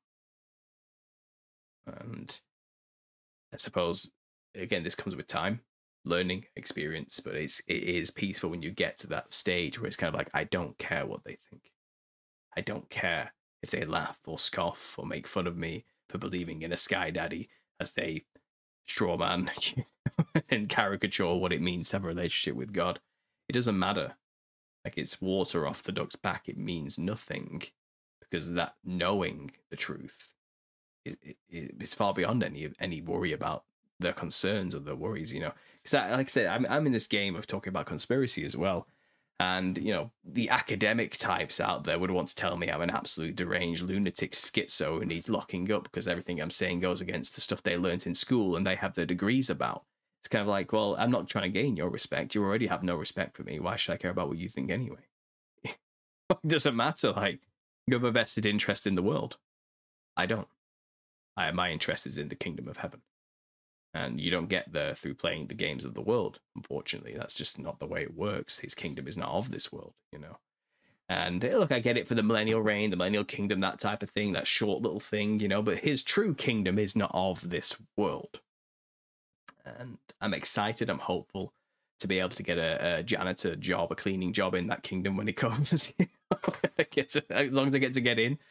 And I suppose, again, this comes with time, learning, experience, but it is peaceful when you get to that stage where it's kind of like, I don't care what they think. I don't care if they laugh or scoff or make fun of me for believing in a sky daddy as they strawman and caricature what it means to have a relationship with God. It doesn't matter. Like, it's water off the duck's back. It means nothing, because that knowing the truth is far beyond any worry about their concerns or their worries, you know. Because, like I said, I'm in this game of talking about conspiracy as well. And, you know, the academic types out there would want to tell me I'm an absolute deranged lunatic schizo who needs locking up because everything I'm saying goes against the stuff they learnt in school and they have their degrees about. It's kind of like, well, I'm not trying to gain your respect. You already have no respect for me. Why should I care about what you think anyway? It doesn't matter. Like, you have a vested interest in the world. I don't. My interest is in the kingdom of heaven. And you don't get there through playing the games of the world, unfortunately. That's just not the way it works. His kingdom is not of this world, you know. And look, I get it for the millennial reign, the millennial kingdom, that type of thing, that short little thing, you know, but his true kingdom is not of this world. And I'm excited, I'm hopeful to be able to get a janitor job, a cleaning job in that kingdom when it comes. As long as I get to get in.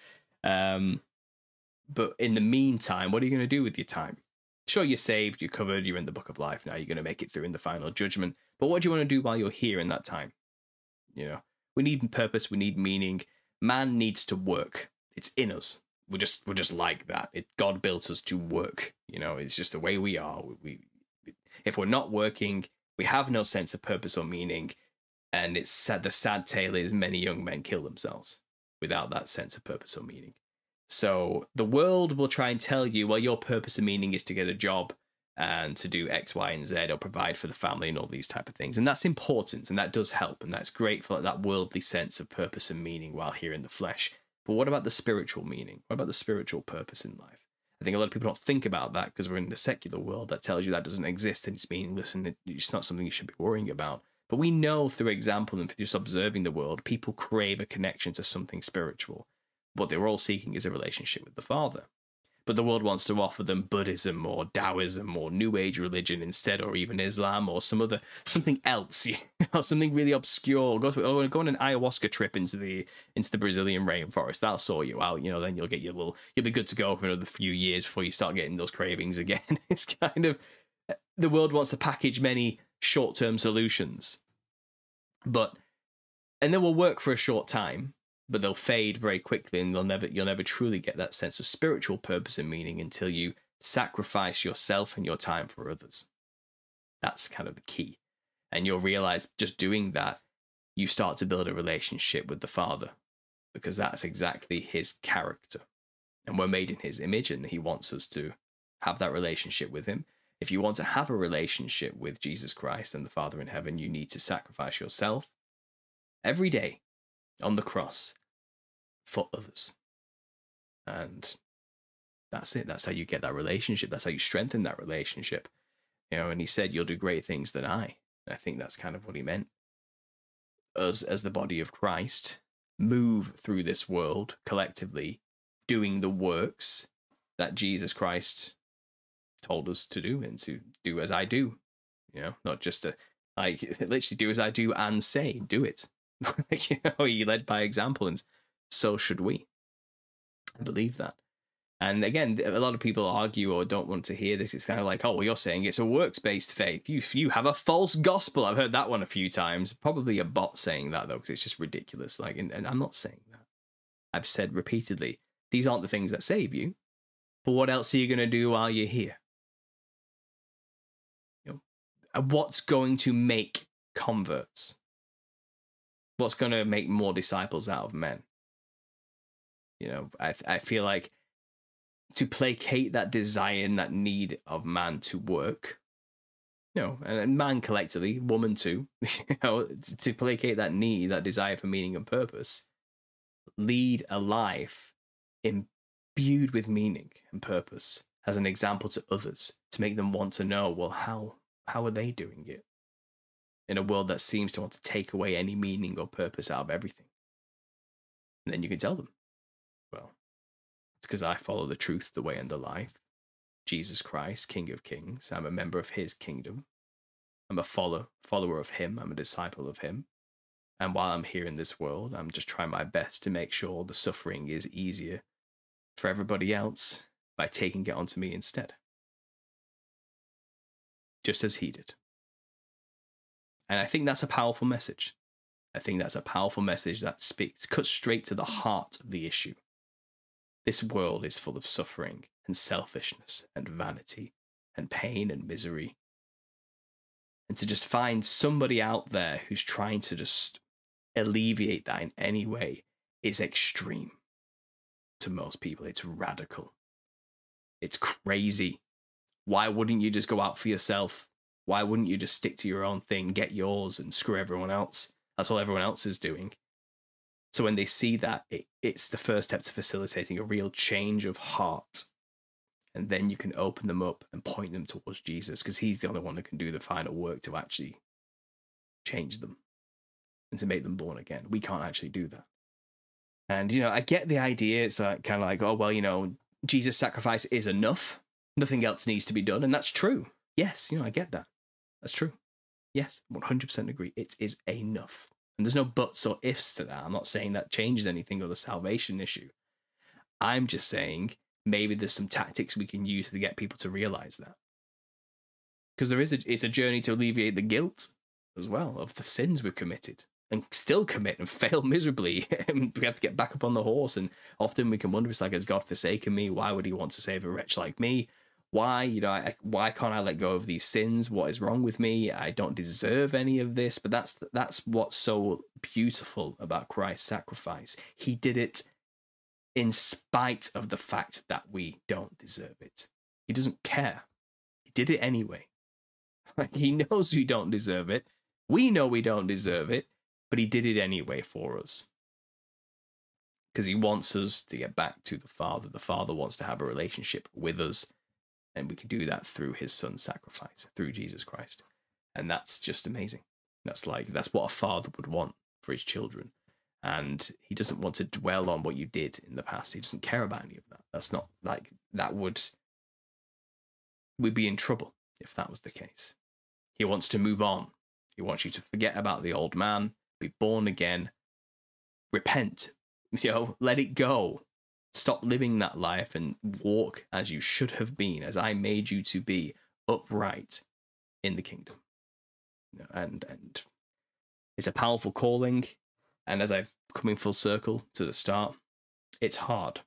But in the meantime, what are you going to do with your time? Sure, you're saved, you're covered, you're in the book of life now, you're going to make it through in the final judgment. But what do you want to do while you're here in that time? You know, we need purpose, we need meaning. Man needs to work. It's in us. We're just like that. God built us to work. You know, it's just the way we are. If we're not working, we have no sense of purpose or meaning. And it's sad. The sad tale is many young men kill themselves without that sense of purpose or meaning. So the world will try and tell you, well, your purpose and meaning is to get a job and to do X, Y, and Z, or provide for the family and all these type of things. And that's important, and that does help, and that's great for that worldly sense of purpose and meaning while here in the flesh. But what about the spiritual meaning? What about the spiritual purpose in life? I think a lot of people don't think about that because we're in the secular world that tells you that doesn't exist and it's meaningless and it's not something you should be worrying about. But we know through example and through just observing the world, people crave a connection to something spiritual. What they're all seeking is a relationship with the Father. But the world wants to offer them Buddhism or Taoism or New Age religion instead, or even Islam or something else, you know, something really obscure. Go on an ayahuasca trip into the Brazilian rainforest. That'll sort you out, you know. Then you'll be good to go for another few years before you start getting those cravings again. It's kind of, the world wants to package many short-term solutions. And they will work for a short time, but they'll fade very quickly, and you'll never truly get that sense of spiritual purpose and meaning until you sacrifice yourself and your time for others. That's kind of the key. And you'll realize just doing that, you start to build a relationship with the Father, because that's exactly his character. And we're made in his image, and he wants us to have that relationship with him. If you want to have a relationship with Jesus Christ and the Father in heaven, you need to sacrifice yourself every day on the cross for others. And that's it. That's how you get that relationship. That's how you strengthen that relationship. And he said, you'll do great things than I. And I think that's kind of what he meant. Us, as the body of Christ, move through this world collectively, doing the works that Jesus Christ told us to do, and to do as I do. Not just to literally do as I do and say, do it. He led by example, and so should we. I believe that. And again, a lot of people argue or don't want to hear this. It's kind of like, oh, well, you're saying it's a works-based faith. You have a false gospel. I've heard that one a few times. Probably a bot saying that, though, because it's just ridiculous. And I'm not saying that. I've said repeatedly, these aren't the things that save you. But what else are you going to do while you're here? What's going to make converts? What's going to make more disciples out of men? I feel like to placate that desire and that need of man to work, and man collectively, woman too, to placate that need, that desire for meaning and purpose, lead a life imbued with meaning and purpose as an example to others, to make them want to know, well, how are they doing it in a world that seems to want to take away any meaning or purpose out of everything? And then you can tell them, well, it's because I follow the truth, the way, and the life. Jesus Christ, King of Kings. I'm a member of his kingdom. I'm a follower of him. I'm a disciple of him. And while I'm here in this world, I'm just trying my best to make sure the suffering is easier for everybody else by taking it onto me instead. Just as he did. And I think that's a powerful message. I think that's a powerful message that cuts straight to the heart of the issue. This world is full of suffering and selfishness and vanity and pain and misery. And to just find somebody out there who's trying to just alleviate that in any way is extreme to most people. It's radical. It's crazy. Why wouldn't you just go out for yourself? Why wouldn't you just stick to your own thing, get yours, and screw everyone else? That's all everyone else is doing. So when they see that, it's the first step to facilitating a real change of heart. And then you can open them up and point them towards Jesus, because he's the only one that can do the final work to actually change them and to make them born again. We can't actually do that. And, I get the idea. It's kind of like, oh, well, Jesus' sacrifice is enough. Nothing else needs to be done. And that's true. Yes, I get that. That's true. Yes, 100% agree. It is enough. And there's no buts or ifs to that. I'm not saying that changes anything or the salvation issue. I'm just saying maybe there's some tactics we can use to get people to realize that. Because it's a journey to alleviate the guilt as well of the sins we've committed and still commit and fail miserably. And we have to get back up on the horse. And often we can wonder, it's like, has God forsaken me? Why would he want to save a wretch like me? Why, why can't I let go of these sins? What is wrong with me? I don't deserve any of this. But that's what's so beautiful about Christ's sacrifice. He did it in spite of the fact that we don't deserve it. He doesn't care. He did it anyway. He knows we don't deserve it. We know we don't deserve it, but he did it anyway for us. Because he wants us to get back to the Father. The Father wants to have a relationship with us. And we can do that through his son's sacrifice, through Jesus Christ. And that's just amazing. That's what a father would want for his children. And he doesn't want to dwell on what you did in the past. He doesn't care about any of that. That's not we'd be in trouble if that was the case. He wants to move on. He wants you to forget about the old man, be born again, repent, let it go. Stop living that life and walk as you should have been, as I made you to be, upright in the kingdom. and it's a powerful calling. And as I'm coming full circle to the start, it's hard.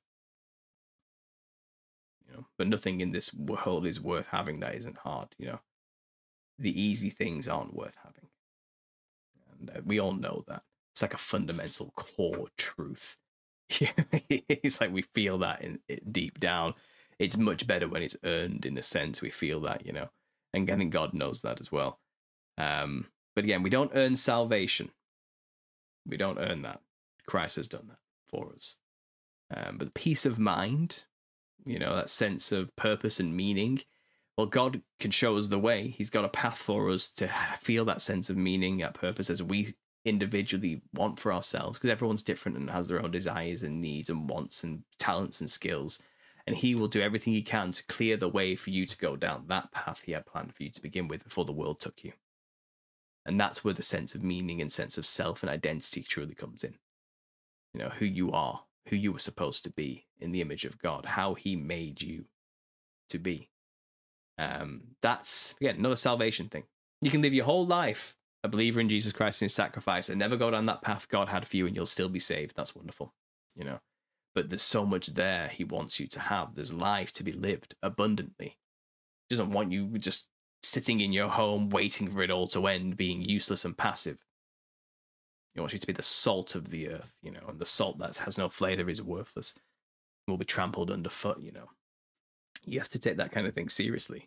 But nothing in this world is worth having that isn't hard. The easy things aren't worth having, and we all know that. It's like a fundamental core truth. It's like we feel that in deep down. It's much better when it's earned, in a sense. We feel that, and I think God knows that as well. But again, we don't earn salvation. We don't earn that. Christ has done that for us. But the peace of mind, that sense of purpose and meaning, well, God can show us the way. He's got a path for us to feel that sense of meaning, that purpose, as we individually want for ourselves, because everyone's different and has their own desires and needs and wants and talents and skills. And he will do everything he can to clear the way for you to go down that path he had planned for you to begin with before the world took you. And that's where the sense of meaning and sense of self and identity truly comes in. Who you are, who you were supposed to be in the image of God, how he made you to be. That's, again, not a salvation thing. You can live your whole life a believer in Jesus Christ and his sacrifice and never go down that path God had for you, and you'll still be saved. That's wonderful, But there's so much there he wants you to have. There's life to be lived abundantly. He doesn't want you just sitting in your home waiting for it all to end, being useless and passive. He wants you to be the salt of the earth, and the salt that has no flavor is worthless. Will be trampled underfoot, You have to take that kind of thing seriously.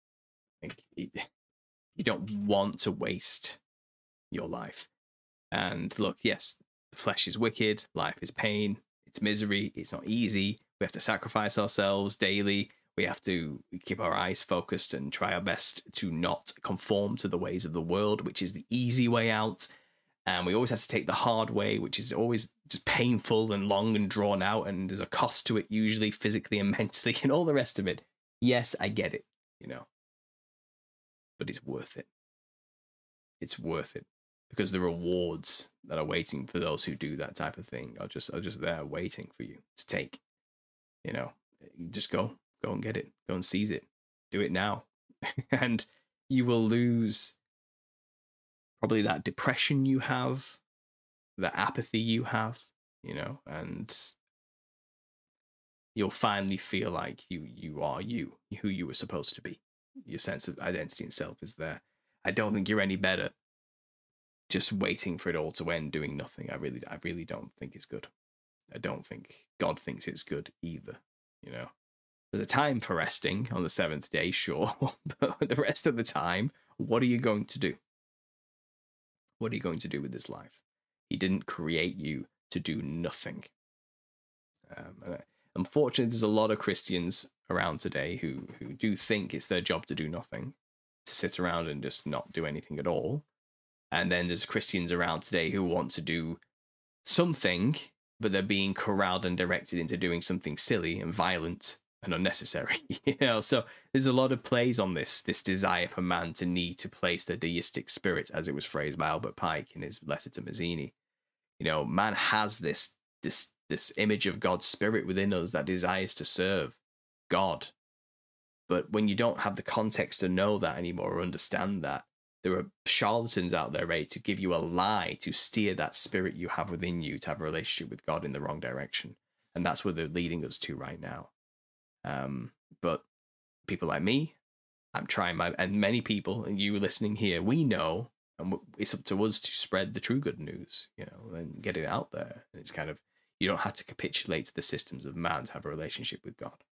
You don't want to waste your life. And look, yes, the flesh is wicked, life is pain, it's misery, it's not easy. We have to sacrifice ourselves daily. We have to keep our eyes focused and try our best to not conform to the ways of the world, which is the easy way out. And we always have to take the hard way, which is always just painful and long and drawn out. And there's a cost to it, usually physically and mentally and all the rest of it. Yes, I get it, but it's worth it. It's worth it, because the rewards that are waiting for those who do that type of thing are just there waiting for you to take. Just go and get it. Go and seize it. Do it now. And you will lose probably that depression you have, the apathy you have, and you'll finally feel like you are who you were supposed to be. Your sense of identity and self is there. I don't think you're any better just waiting for it all to end, doing nothing. I really don't think it's good. I don't think God thinks it's good either. There's a time for resting on the seventh day, sure, but the rest of the time, what are you going to do? What are you going to do with this life? He didn't create you to do nothing. Unfortunately, there's a lot of Christians around today who do think it's their job to do nothing, to sit around and just not do anything at all. And then there's Christians around today who want to do something, but they're being corralled and directed into doing something silly and violent and unnecessary. So there's a lot of plays on this desire for man to need to place the deistic spirit, as it was phrased by Albert Pike in his letter to Mazzini. Man has this image of God's spirit within us that desires to serve God. But when you don't have the context to know that anymore or understand that, there are charlatans out there ready to give you a lie to steer that spirit you have within you to have a relationship with God in the wrong direction. And that's where they're leading us to right now. But people like me, I'm trying and many people, and you listening here, we know, and it's up to us to spread the true good news, and get it out there. And it's kind of, you don't have to capitulate to the systems of man to have a relationship with God.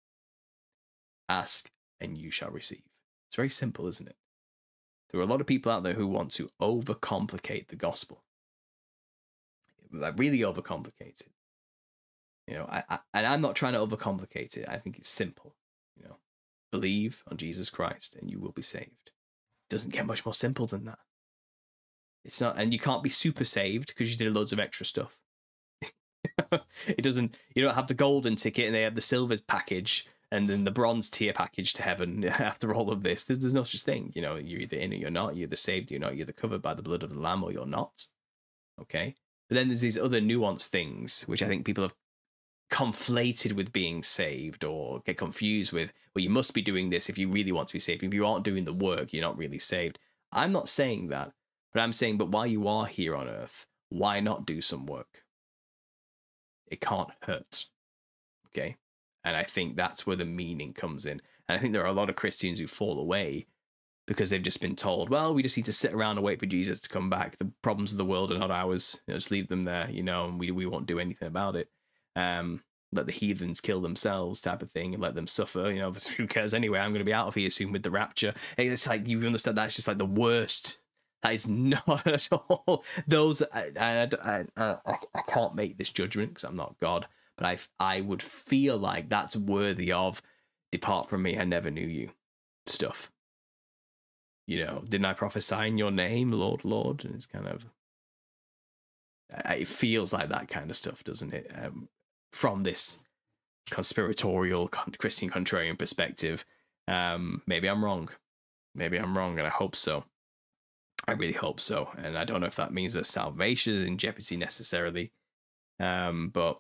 Ask and you shall receive. It's very simple, isn't it? There are a lot of people out there who want to overcomplicate the gospel. Like really overcomplicate it. And I'm not trying to overcomplicate it. I think it's simple. Believe on Jesus Christ and you will be saved. It doesn't get much more simple than that. It's not, and you can't be super saved because you did loads of extra stuff. It doesn't. You don't have the golden ticket and they have the silver package and then the bronze tier package to heaven after all of this. There's no such thing. You're either in or you're not. You're either saved, you're not. You're either covered by the blood of the Lamb or you're not. Okay? But then there's these other nuanced things, which I think people have conflated with being saved or get confused with, well, you must be doing this if you really want to be saved. If you aren't doing the work, you're not really saved. I'm not saying that, but I'm saying, but while you are here on earth, why not do some work? It can't hurt. Okay? And I think that's where the meaning comes in. And I think there are a lot of Christians who fall away because they've just been told, well, we just need to sit around and wait for Jesus to come back. The problems of the world are not ours. Just leave them there, and we won't do anything about it. Let the heathens kill themselves type of thing and let them suffer. Who cares anyway? I'm going to be out of here soon with the rapture. It's like, you understand, that's just like the worst. That is not at all. Those, I can't make this judgment because I'm not God, but I would feel like that's worthy of depart from me, I never knew you stuff. Didn't I prophesy in your name, Lord, Lord? And it's kind of, it feels like that kind of stuff, doesn't it? From this conspiratorial Christian contrarian perspective. Maybe I'm wrong, and I hope so. I really hope so. And I don't know if that means that salvation is in jeopardy necessarily. But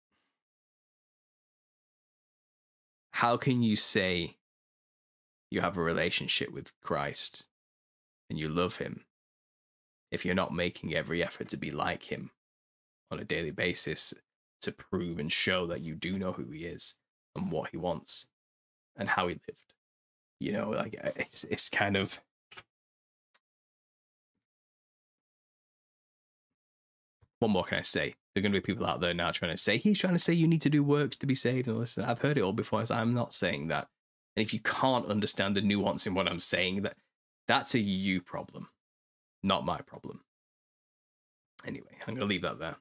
how can you say you have a relationship with Christ and you love him if you're not making every effort to be like him on a daily basis to prove and show that you do know who he is and what he wants and how he lived? It's kind of, what more can I say? There are going to be people out there now trying to say, he's trying to say you need to do works to be saved. And listen, I've heard it all before. So I'm not saying that. And if you can't understand the nuance in what I'm saying, that's a you problem, not my problem. Anyway, I'm going to leave that there.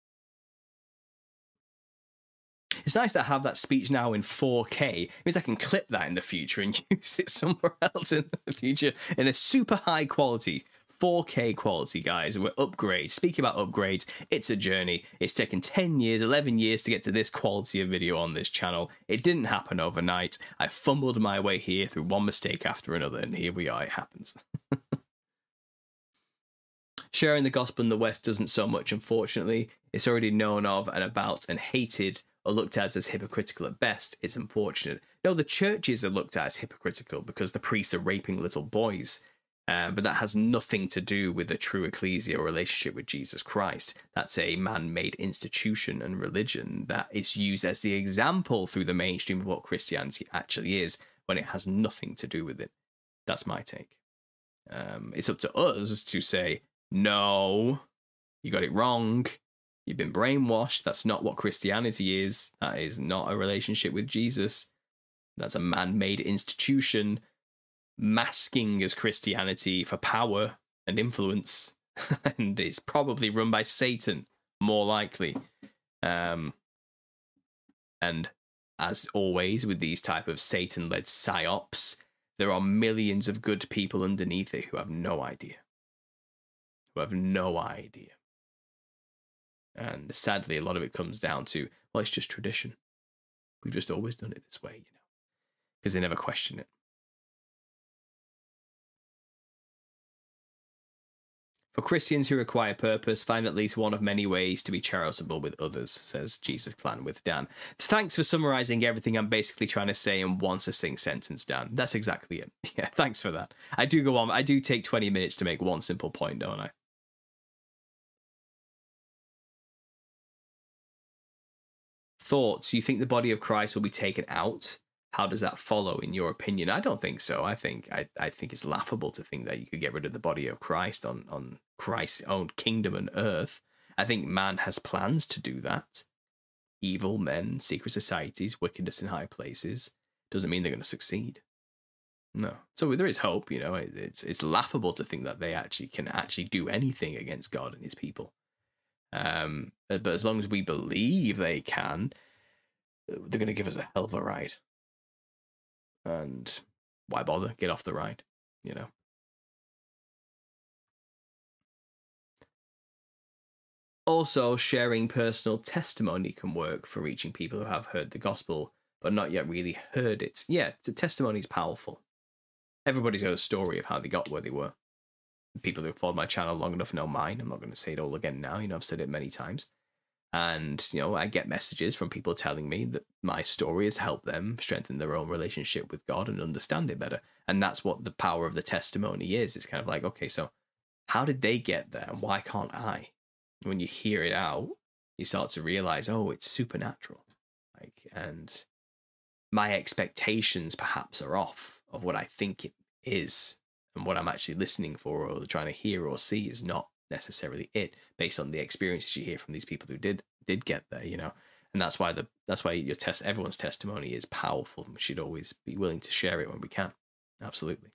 It's nice to have that speech now in 4K. It means I can clip that in the future and use it somewhere else in the future in a super high quality, 4K quality, guys. We're upgrades. Speaking about upgrades, it's a journey. It's taken 10 years, 11 years to get to this quality of video on this channel. It didn't happen overnight. I fumbled my way here through one mistake after another, and here we are. It happens. Sharing the gospel in the West doesn't so much, unfortunately. It's already known of and about and hated or looked at as hypocritical at best. It's unfortunate. No, the churches are looked at as hypocritical because the priests are raping little boys. But that has nothing to do with the true ecclesia or relationship with Jesus Christ. That's a man-made institution and religion that is used as the example through the mainstream of what Christianity actually is, when it has nothing to do with it. That's my take. It's up to us to say, no, you got it wrong. You've been brainwashed. That's not what Christianity is. That is not a relationship with Jesus. That's a man-made institution masking as Christianity for power and influence. And it's probably run by Satan, more likely. And as always with these type of Satan-led psyops, there are millions of good people underneath it who have no idea. And sadly, a lot of it comes down to, well, it's just tradition. We've just always done it this way, because they never question it. For Christians who require purpose, find at least one of many ways to be charitable with others, says Jesus Clan with Dan. Thanks for summarizing everything I'm basically trying to say in one succinct sentence, Dan. That's exactly it. Yeah, thanks for that. I do go on. I do take 20 minutes to make one simple point, don't I? Thoughts? You think the body of Christ will be taken out? How does that follow, in your opinion? I don't think so. I think it's laughable to think that you could get rid of the body of Christ on Christ's own kingdom and earth. I think man has plans to do that. Evil men, secret societies, wickedness in high places. Doesn't mean they're going to succeed. No. So there is hope, It's laughable to think that they can do anything against God and his people. But as long as we believe they can, they're going to give us a hell of a ride. And why bother? Get off the ride, Also, sharing personal testimony can work for reaching people who have heard the gospel but not yet really heard it. Yeah, the testimony is powerful. Everybody's got a story of how they got where they were. People who have followed my channel long enough know mine. I'm not going to say it all again now. I've said it many times. And, you know, I get messages from people telling me that my story has helped them strengthen their own relationship with God and understand it better. And that's what the power of the testimony is. It's kind of like, okay, so how did they get there? And why can't I? When you hear it out, you start to realize, oh, it's supernatural. Like, and my expectations perhaps are off of what I think it is, and what I'm actually listening for or trying to hear or see is not necessarily it, based on the experiences you hear from these people who did get there, you know. And that's why everyone's testimony is powerful. We should always be willing to share it when we can. Absolutely.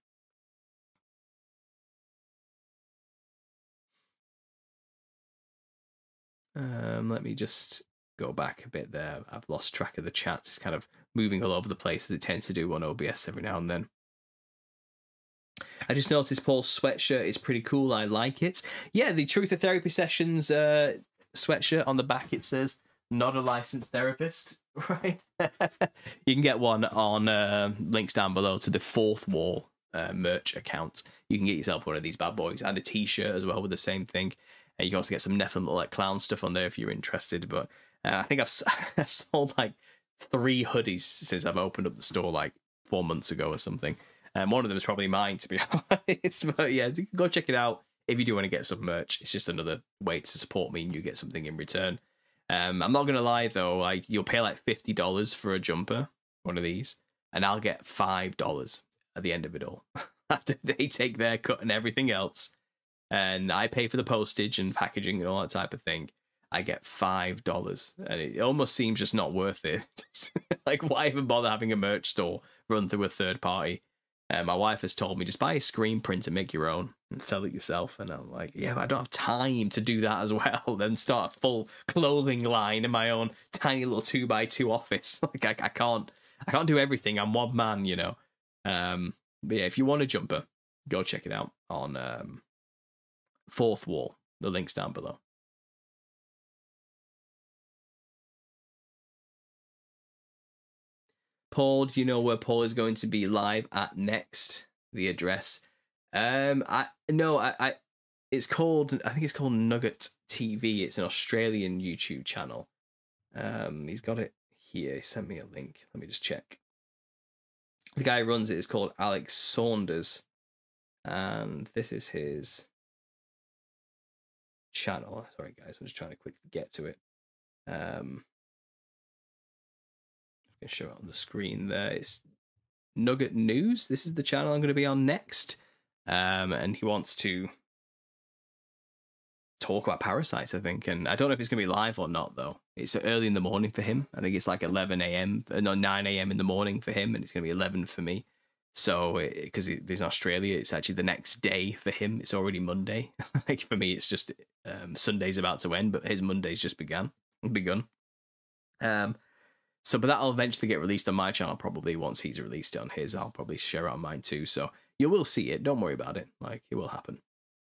Let me just go back a bit there. I've lost track of the chat. It's kind of moving all over the place, as it tends to do on OBS every now and then. I just noticed Paul's sweatshirt is pretty cool. I like it. Yeah, the Truth of Therapy Sessions sweatshirt, on the back it says, not a licensed therapist, right? You can get one on links down below to the Fourth Wall merch account. You can get yourself one of these bad boys and a t-shirt as well with the same thing. And you can also get some Nephilim like clown stuff on there if you're interested. But I think I've sold like 3 hoodies since I've opened up the store like 4 months ago or something. And one of them is probably mine, to be honest. But yeah, go check it out if you do want to get some merch. It's just another way to support me and you get something in return. I'm not going to lie, though. Like, you'll pay like $50 for a jumper, one of these, and I'll get $5 at the end of it all. After they take their cut and everything else, and I pay for the postage and packaging and all that type of thing, I get $5. And it almost seems just not worth it. Like, why even bother having a merch store run through a third party? My wife has told me, just buy a screen print and make your own and sell it yourself. And I'm like, yeah, but I don't have time to do that as well. Then start a full clothing line in my own tiny little 2x2 office. Like, I can't do everything. I'm one man, you know. But yeah, if you want a jumper, go check it out on Fourth Wall. The link's down below. Paul, do you know where Paul is going to be live at next? The address? It's called, I think it's called Nugget TV. It's an Australian YouTube channel. He's got it here. He sent me a link. Let me just check. The guy who runs it is called Alex Saunders, and this is his channel. Sorry, guys, I'm just trying to quickly get to it. I can show it on the screen there. It's Nugget News. This is the channel I'm going to be on next. And he wants to talk about parasites, I think. And I don't know if it's going to be live or not, though. It's early in the morning for him. I think it's like 9 a.m. in the morning for him, and it's going to be 11 for me. So, because he's in Australia, it's actually the next day for him. It's already Monday. Like, for me, it's just Sunday's about to end, but his Monday's just begun. So, but that'll eventually get released on my channel probably once he's released it on his. I'll probably share it on mine too. So you will see it. Don't worry about it. Like, it will happen.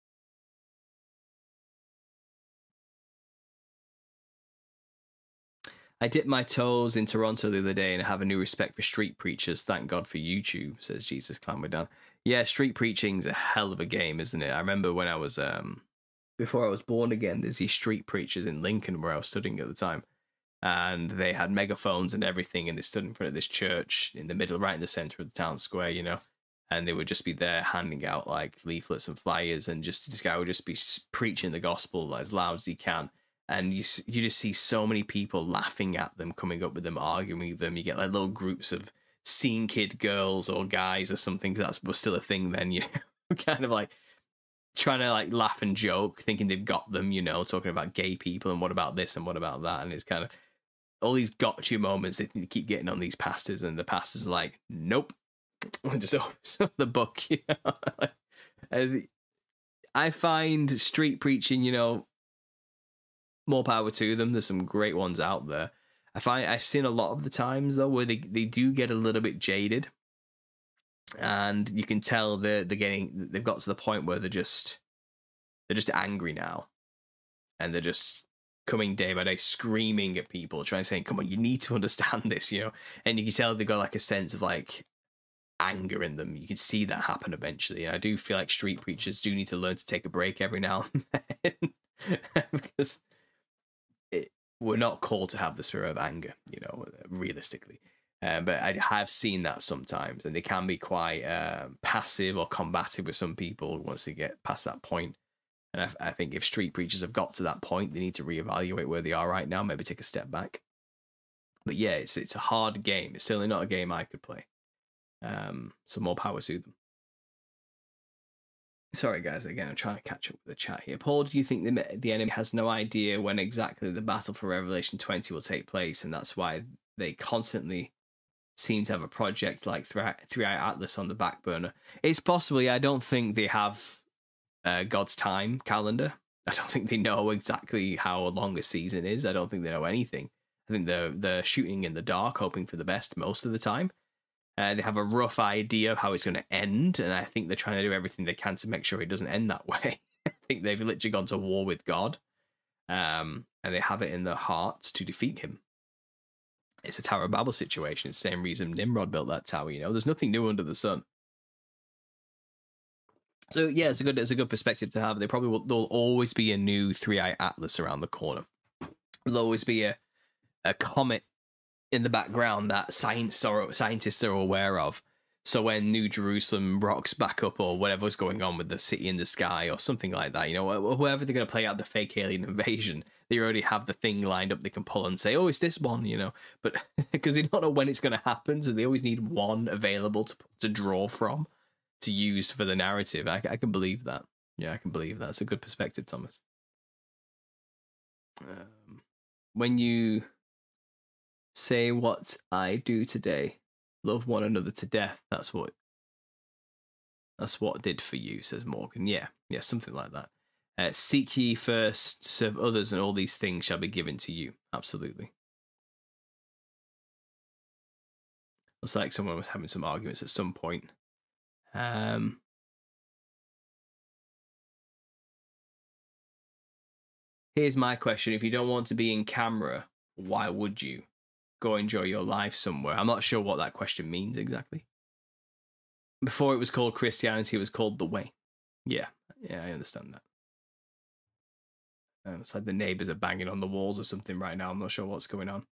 I dipped my toes in Toronto the other day and have a new respect for street preachers. Thank God for YouTube, says Jesus Clamber down. Yeah, street preaching's a hell of a game, isn't it? I remember when I was, before I was born again, there's these street preachers in Lincoln where I was studying at the time. And they had megaphones and everything, and they stood in front of this church in the middle, right in the center of the town square, you know, and they would just be there handing out like leaflets and flyers, and just this guy would just be preaching the gospel as loud as he can, and you just see so many people laughing at them, coming up with them, arguing with them. You get like little groups of scene kid girls or guys or something, because that was still a thing then, you know, kind of like trying to like laugh and joke, thinking they've got them, you know, talking about gay people and what about this and what about that, and it's kind of all these gotcha moments they keep getting on these pastors, and the pastor's like, nope, just opens up the book, you know. And I find street preaching, you know, more power to them. There's some great ones out there. I've seen a lot of the times though where they do get a little bit jaded, and you can tell they've got to the point where they're just angry now, and they're just coming day by day screaming at people, trying to say, come on, you need to understand this, you know. And you can tell they've got like a sense of like anger in them. You can see that happen eventually. And I do feel like street preachers do need to learn to take a break every now and then. Because we're not called to have the spirit of anger, realistically. But I have seen that sometimes, and they can be quite passive or combative with some people once they get past that point. And I think if street preachers have got to that point, they need to reevaluate where they are right now, maybe take a step back. But yeah, it's a hard game. It's certainly not a game I could play. So more power to them. Sorry, guys. Again, I'm trying to catch up with the chat here. Paul, do you think the enemy has no idea when exactly the battle for Revelation 20 will take place, and that's why they constantly seem to have a project like Three-Eye Atlas on the back burner? It's possibly. I don't think they have God's time calendar. I don't think they know exactly how long a season is. I don't think they know anything. I think they're shooting in the dark, hoping for the best most of the time. They have a rough idea of how it's going to end, and I think they're trying to do everything they can to make sure it doesn't end that way. I think they've literally gone to war with God, and they have it in their hearts to defeat him. It's a Tower of Babel situation. It's the same reason Nimrod built that tower. There's nothing new under the sun. So yeah, it's a good perspective to have. There'll always be a new Three-Eye Atlas around the corner. There'll always be a comet in the background that scientists are aware of. So when New Jerusalem rocks back up, or whatever's going on with the city in the sky or something like that, whoever they're going to play out the fake alien invasion, they already have the thing lined up they can pull and say, oh, it's this one, but because they don't know when it's going to happen, so they always need one available to draw from, to use for the narrative. I can believe that. Yeah, I can believe that. It's a good perspective, Thomas. When you say what I do today, love one another to death, that's what did for you, says Morgan. Yeah, something like that. Seek ye first, serve others, and all these things shall be given to you. Absolutely. Looks like someone was having some arguments at some point. Here's my question. If you don't want to be in camera, why would you? Go enjoy your life somewhere. I'm not sure what that question means exactly. Before it was called Christianity, it was called the way. Yeah, I understand that. It's like the neighbours are banging on the walls or something right now. I'm not sure what's going on.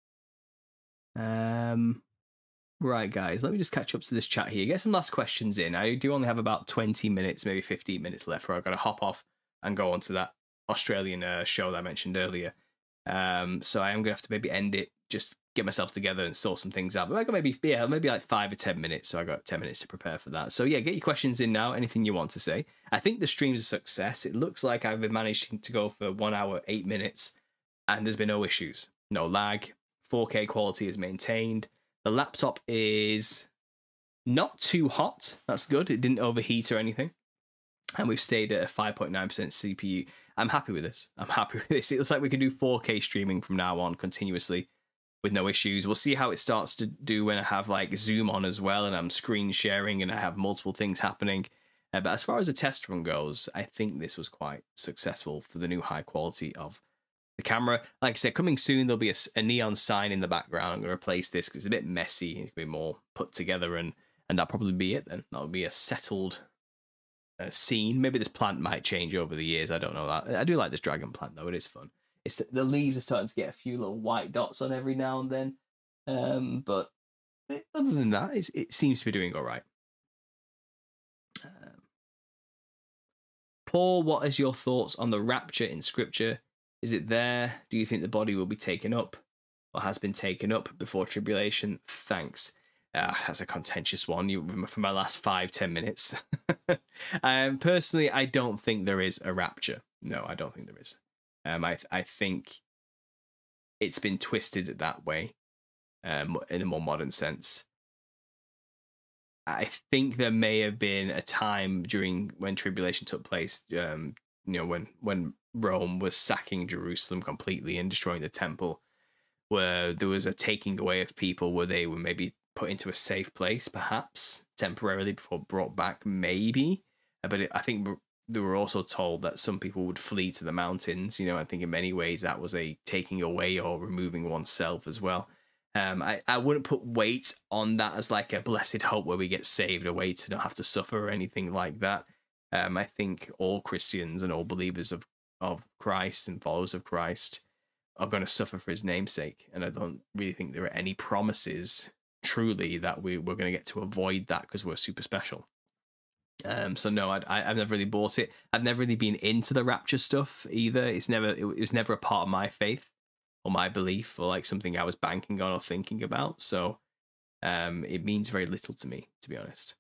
Right, guys, let me just catch up to this chat here. Get some last questions in. I do only have about 20 minutes, maybe 15 minutes left, where I've got to hop off and go on to that Australian show that I mentioned earlier. So I am going to have to maybe end it, just get myself together and sort some things out. But I got maybe like 5 or 10 minutes, so I got 10 minutes to prepare for that. So yeah, get your questions in now, anything you want to say. I think the stream's a success. It looks like I've been managing to go for 1 hour, 8 minutes, and there's been no issues. No lag. 4K quality is maintained. The laptop is not too hot. That's good. It didn't overheat or anything. And we've stayed at a 5.9% CPU. I'm happy with this. It looks like we can do 4K streaming from now on continuously with no issues. We'll see how it starts to do when I have like Zoom on as well, and I'm screen sharing and I have multiple things happening. But as far as the test run goes, I think this was quite successful for the new high quality of the camera. Like I said, coming soon, there'll be a neon sign in the background. I'm going to replace this because it's a bit messy. It's going to be more put together, and that'll probably be it then. That'll be a settled scene. Maybe this plant might change over the years. I don't know that. I do like this dragon plant though. It is fun. The leaves are starting to get a few little white dots on every now and then. But other than that, it seems to be doing all right. Paul, what is your thoughts on the rapture in Scripture? Is it there? Do you think the body will be taken up or has been taken up before tribulation? Thanks. That's a contentious one for my last 5-10 minutes. Personally, I don't think there is a rapture. No, I don't think there is. I think it's been twisted that way in a more modern sense. I think there may have been a time during when tribulation took place, when Rome was sacking Jerusalem completely and destroying the temple, where there was a taking away of people where they were maybe put into a safe place, perhaps temporarily before brought back, maybe. But I think they were also told that some people would flee to the mountains. I think in many ways that was a taking away or removing oneself as well. I wouldn't put weight on that as like a blessed hope where we get saved away to not have to suffer or anything like that. I think all Christians and all believers of Christ and followers of Christ are going to suffer for his namesake. And I don't really think there are any promises truly that we're going to get to avoid that because we're super special. So no, I've never really bought it. I've never really been into the rapture stuff either. It was never a part of my faith or my belief or like something I was banking on or thinking about. So it means very little to me, to be honest.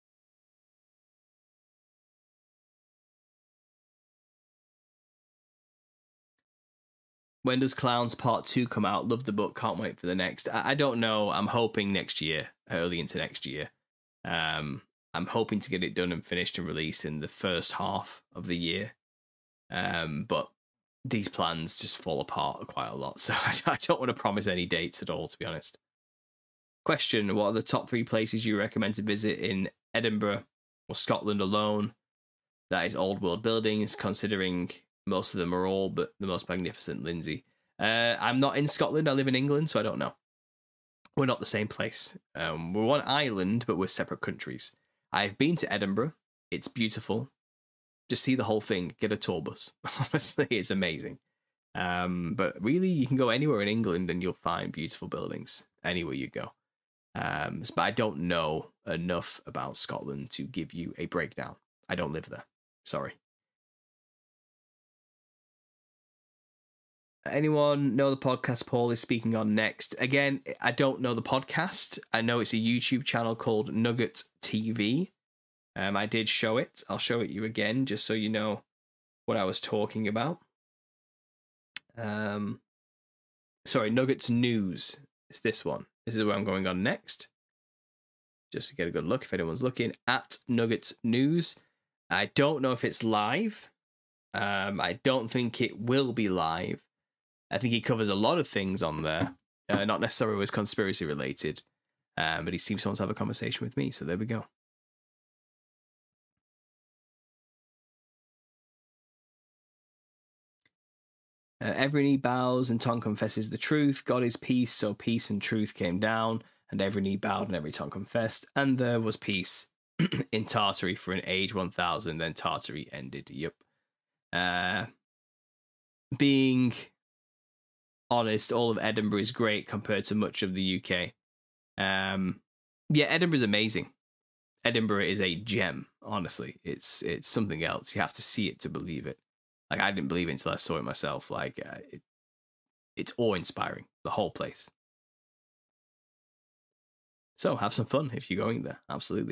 When does Clowns Part 2 come out? Love the book, can't wait for the next. I don't know. I'm hoping next year, early into next year. I'm hoping to get it done and finished and released in the first half of the year. But these plans just fall apart quite a lot, so I don't want to promise any dates at all, to be honest. Question, what are the top 3 places you recommend to visit in Edinburgh or Scotland alone? That is old world buildings, considering most of them are all but the most magnificent, Lindsay. I'm not in Scotland, I live in England, so I don't know. We're not the same place. We're one island, but we're separate countries. I've been to Edinburgh. It's beautiful. Just see the whole thing. Get a tour bus. Honestly, it's amazing. But really, you can go anywhere in England and you'll find beautiful buildings anywhere you go. But I don't know enough about Scotland to give you a breakdown. I don't live there. Sorry. Anyone know the podcast Paul is speaking on next? Again, I don't know the podcast. I know it's a YouTube channel called Nugget TV. I did show it. I'll show it you again, just so you know what I was talking about. Sorry, Nuggets News. It's this one. This is where I'm going on next. Just to get a good look if anyone's looking at Nuggets News. I don't know if it's live. I don't think it will be live. I think he covers a lot of things on there, not necessarily always conspiracy related, but he seems to want to have a conversation with me, so there we go. Every knee bows and tongue confesses the truth. God is peace, so peace and truth came down, and every knee bowed and every tongue confessed, and there was peace in Tartary for an age 1000, then Tartary ended. Yep. Being honest, all of Edinburgh is great compared to much of the UK. Yeah, Edinburgh's amazing. Edinburgh is a gem, honestly. It's something else. You have to see it to believe it. Like, I didn't believe it until I saw it myself. Like, it's awe-inspiring, the whole place. So, have some fun if you're going there. Absolutely.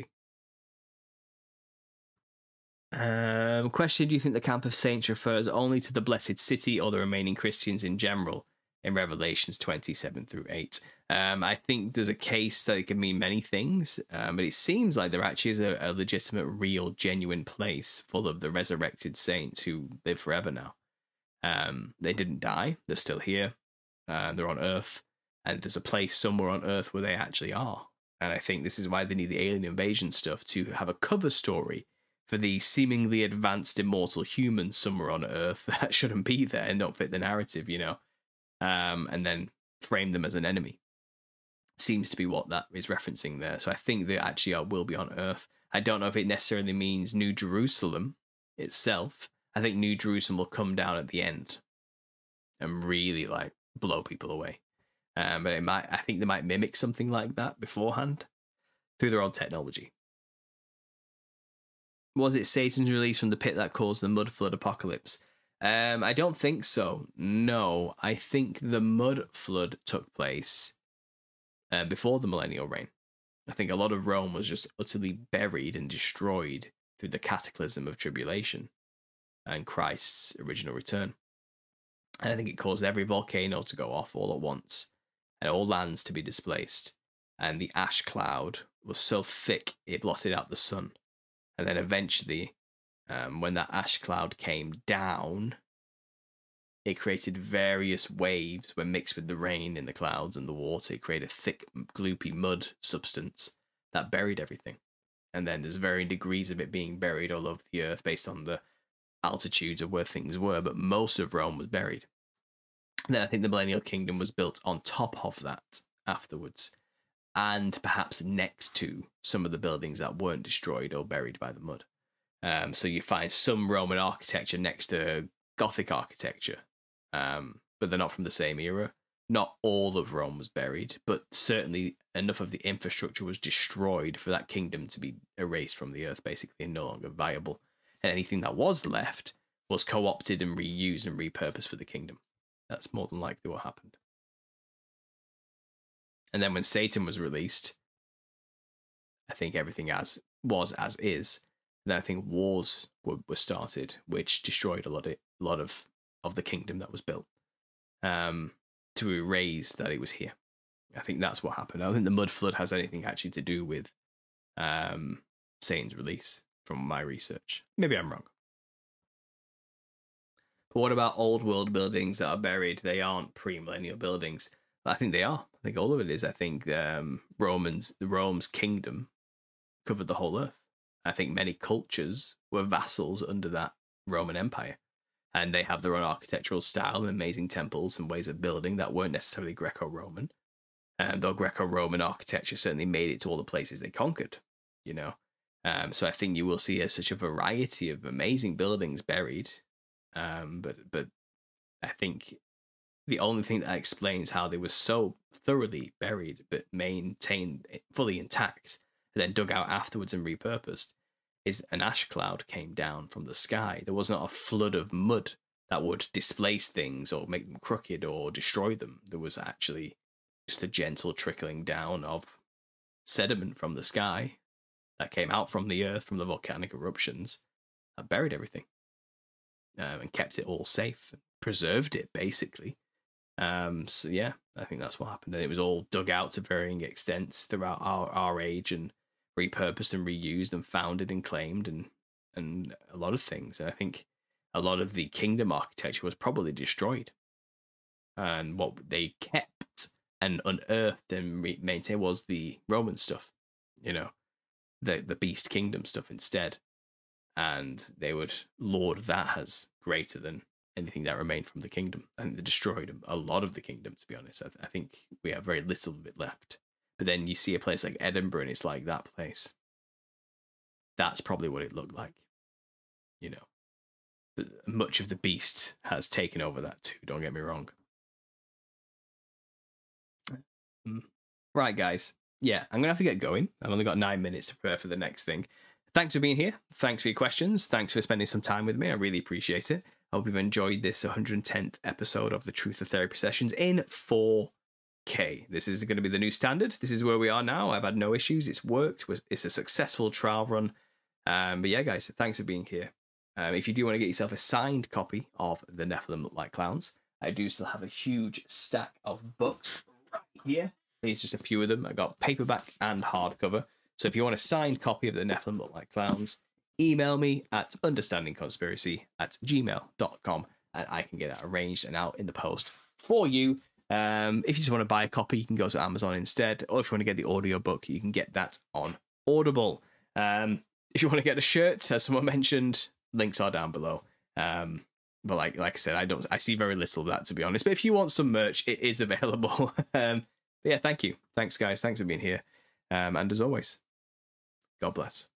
Question, do you think the camp of saints refers only to the blessed city or the remaining Christians in general in Revelations 27-8? I think there's a case that it can mean many things, but it seems like there actually is a legitimate, real, genuine place full of the resurrected saints who live forever now. They didn't die. They're still here. They're on Earth, and there's a place somewhere on Earth where they actually are. And I think this is why they need the alien invasion stuff, to have a cover story for the seemingly advanced immortal humans somewhere on Earth that shouldn't be there and don't fit the narrative, you know, and then frame them as an enemy. Seems to be what that is referencing there. So I think they actually will be on Earth. I don't know if it necessarily means New Jerusalem itself. I think New Jerusalem will come down at the end and really like blow people away. But it might. I think they might mimic something like that beforehand through their own technology. Was it Satan's release from the pit that caused the mud flood apocalypse? I don't think so. No, I think the mud flood took place before the millennial reign. I think a lot of Rome was just utterly buried and destroyed through the cataclysm of tribulation and Christ's original return. And I think it caused every volcano to go off all at once and all lands to be displaced. And the ash cloud was so thick it blotted out the sun. And then eventually, when that ash cloud came down, it created various waves when mixed with the rain in the clouds and the water. It created a thick, gloopy mud substance that buried everything. And then there's varying degrees of it being buried all over the earth based on the altitudes of where things were, but most of Rome was buried. And then I think the Millennial Kingdom was built on top of that afterwards, and perhaps next to some of the buildings that weren't destroyed or buried by the mud. So you find some Roman architecture next to Gothic architecture. but they're not from the same era. Not all of Rome was buried, but certainly enough of the infrastructure was destroyed for that kingdom to be erased from the earth, basically, and no longer viable. And anything that was left was co-opted and reused and repurposed for the kingdom. That's more than likely what happened. And then when Satan was released, I think everything was as is. And then I think wars were started, which destroyed a lot of the kingdom that was built. To erase that it was here. I think that's what happened. I don't think the mud flood has anything actually to do with Satan's release from my research. Maybe I'm wrong. But what about old world buildings that are buried? They aren't pre-millennial buildings. I think they are. I think all of it is. I think Rome's kingdom covered the whole earth. I think many cultures were vassals under that Roman Empire. And they have their own architectural style and amazing temples and ways of building that weren't necessarily Greco-Roman. And though Greco-Roman architecture certainly made it to all the places they conquered, you know. So I think you will see such a variety of amazing buildings buried. But I think the only thing that explains how they were so thoroughly buried but maintained fully intact and then dug out afterwards and repurposed is an ash cloud came down from the sky. There was not a flood of mud that would displace things or make them crooked or destroy them. There was actually just a gentle trickling down of sediment from the sky that came out from the earth, from the volcanic eruptions, that buried everything and kept it all safe, preserved it, basically. So yeah, I think that's what happened. And it was all dug out to varying extents throughout our age and repurposed and reused and founded and claimed and a lot of things. And I think a lot of the kingdom architecture was probably destroyed. And what they kept and unearthed and maintained was the Roman stuff, you know, the beast kingdom stuff instead. And they would lord that as greater than anything that remained from the kingdom. And they destroyed a lot of the kingdom, to be honest. I think we have very little of it left. But then you see a place like Edinburgh and it's like that place. That's probably what it looked like. You know, but much of the beast has taken over that too, don't get me wrong. Right, guys. Yeah, I'm going to have to get going. I've only got 9 minutes to prepare for the next thing. Thanks for being here. Thanks for your questions. Thanks for spending some time with me. I really appreciate it. I hope you've enjoyed this 110th episode of the Truth of Therapy Sessions in 4K. This is going to be the new standard. This is where we are now. I've had no issues. It's worked. It's a successful trial run. But yeah, guys, thanks for being here. If you do want to get yourself a signed copy of The Nephilim Look Like Clowns, I do still have a huge stack of books right here. There's just a few of them. I got paperback and hardcover. So if you want a signed copy of The Nephilim Look Like Clowns, email me at understandingconspiracy@gmail.com and I can get that arranged and out in the post for you. If you just want to buy a copy, you can go to Amazon instead. Or if you want to get the audiobook, you can get that on Audible. If you want to get a shirt, as someone mentioned, links are down below. But like I said, I see very little of that, to be honest. But if you want some merch, it is available. But yeah, thank you. Thanks, guys. Thanks for being here. And as always, God bless.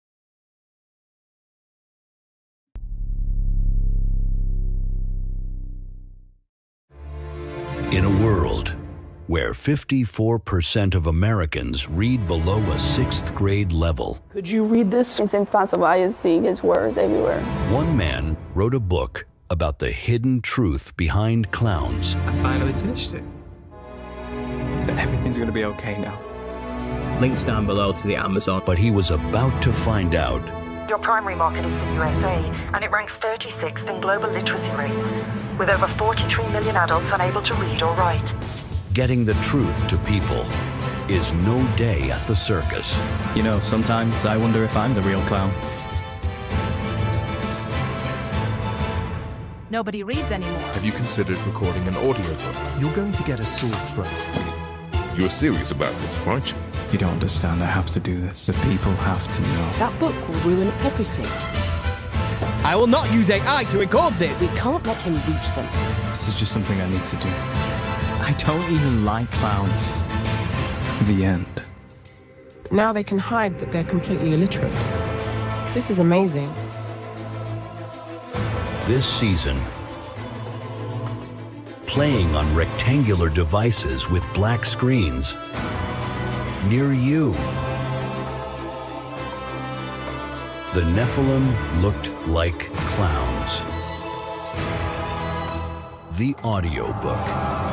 In a world where 54% of Americans read below a 6th grade level. Could you read this? It's impossible. I just see his words everywhere. One man wrote a book about the hidden truth behind clowns. I finally finished it. But everything's going to be okay now. Links down below to the Amazon. But he was about to find out. Your primary market is the USA, and it ranks 36th in global literacy rates, with over 43 million adults unable to read or write. Getting the truth to people is no day at the circus. You know, sometimes I wonder if I'm the real clown. Nobody reads anymore. Have you considered recording an audiobook? You're going to get a sore throat. You're serious about this, aren't you? You don't understand. I have to do this. The people have to know. That book will ruin everything. I will not use AI to record this. We can't let him reach them. This is just something I need to do. I don't even like clowns. The end. Now they can hide that they're completely illiterate. This is amazing. This season, playing on rectangular devices with black screens near you. The Nephilim looked like clowns. The audiobook.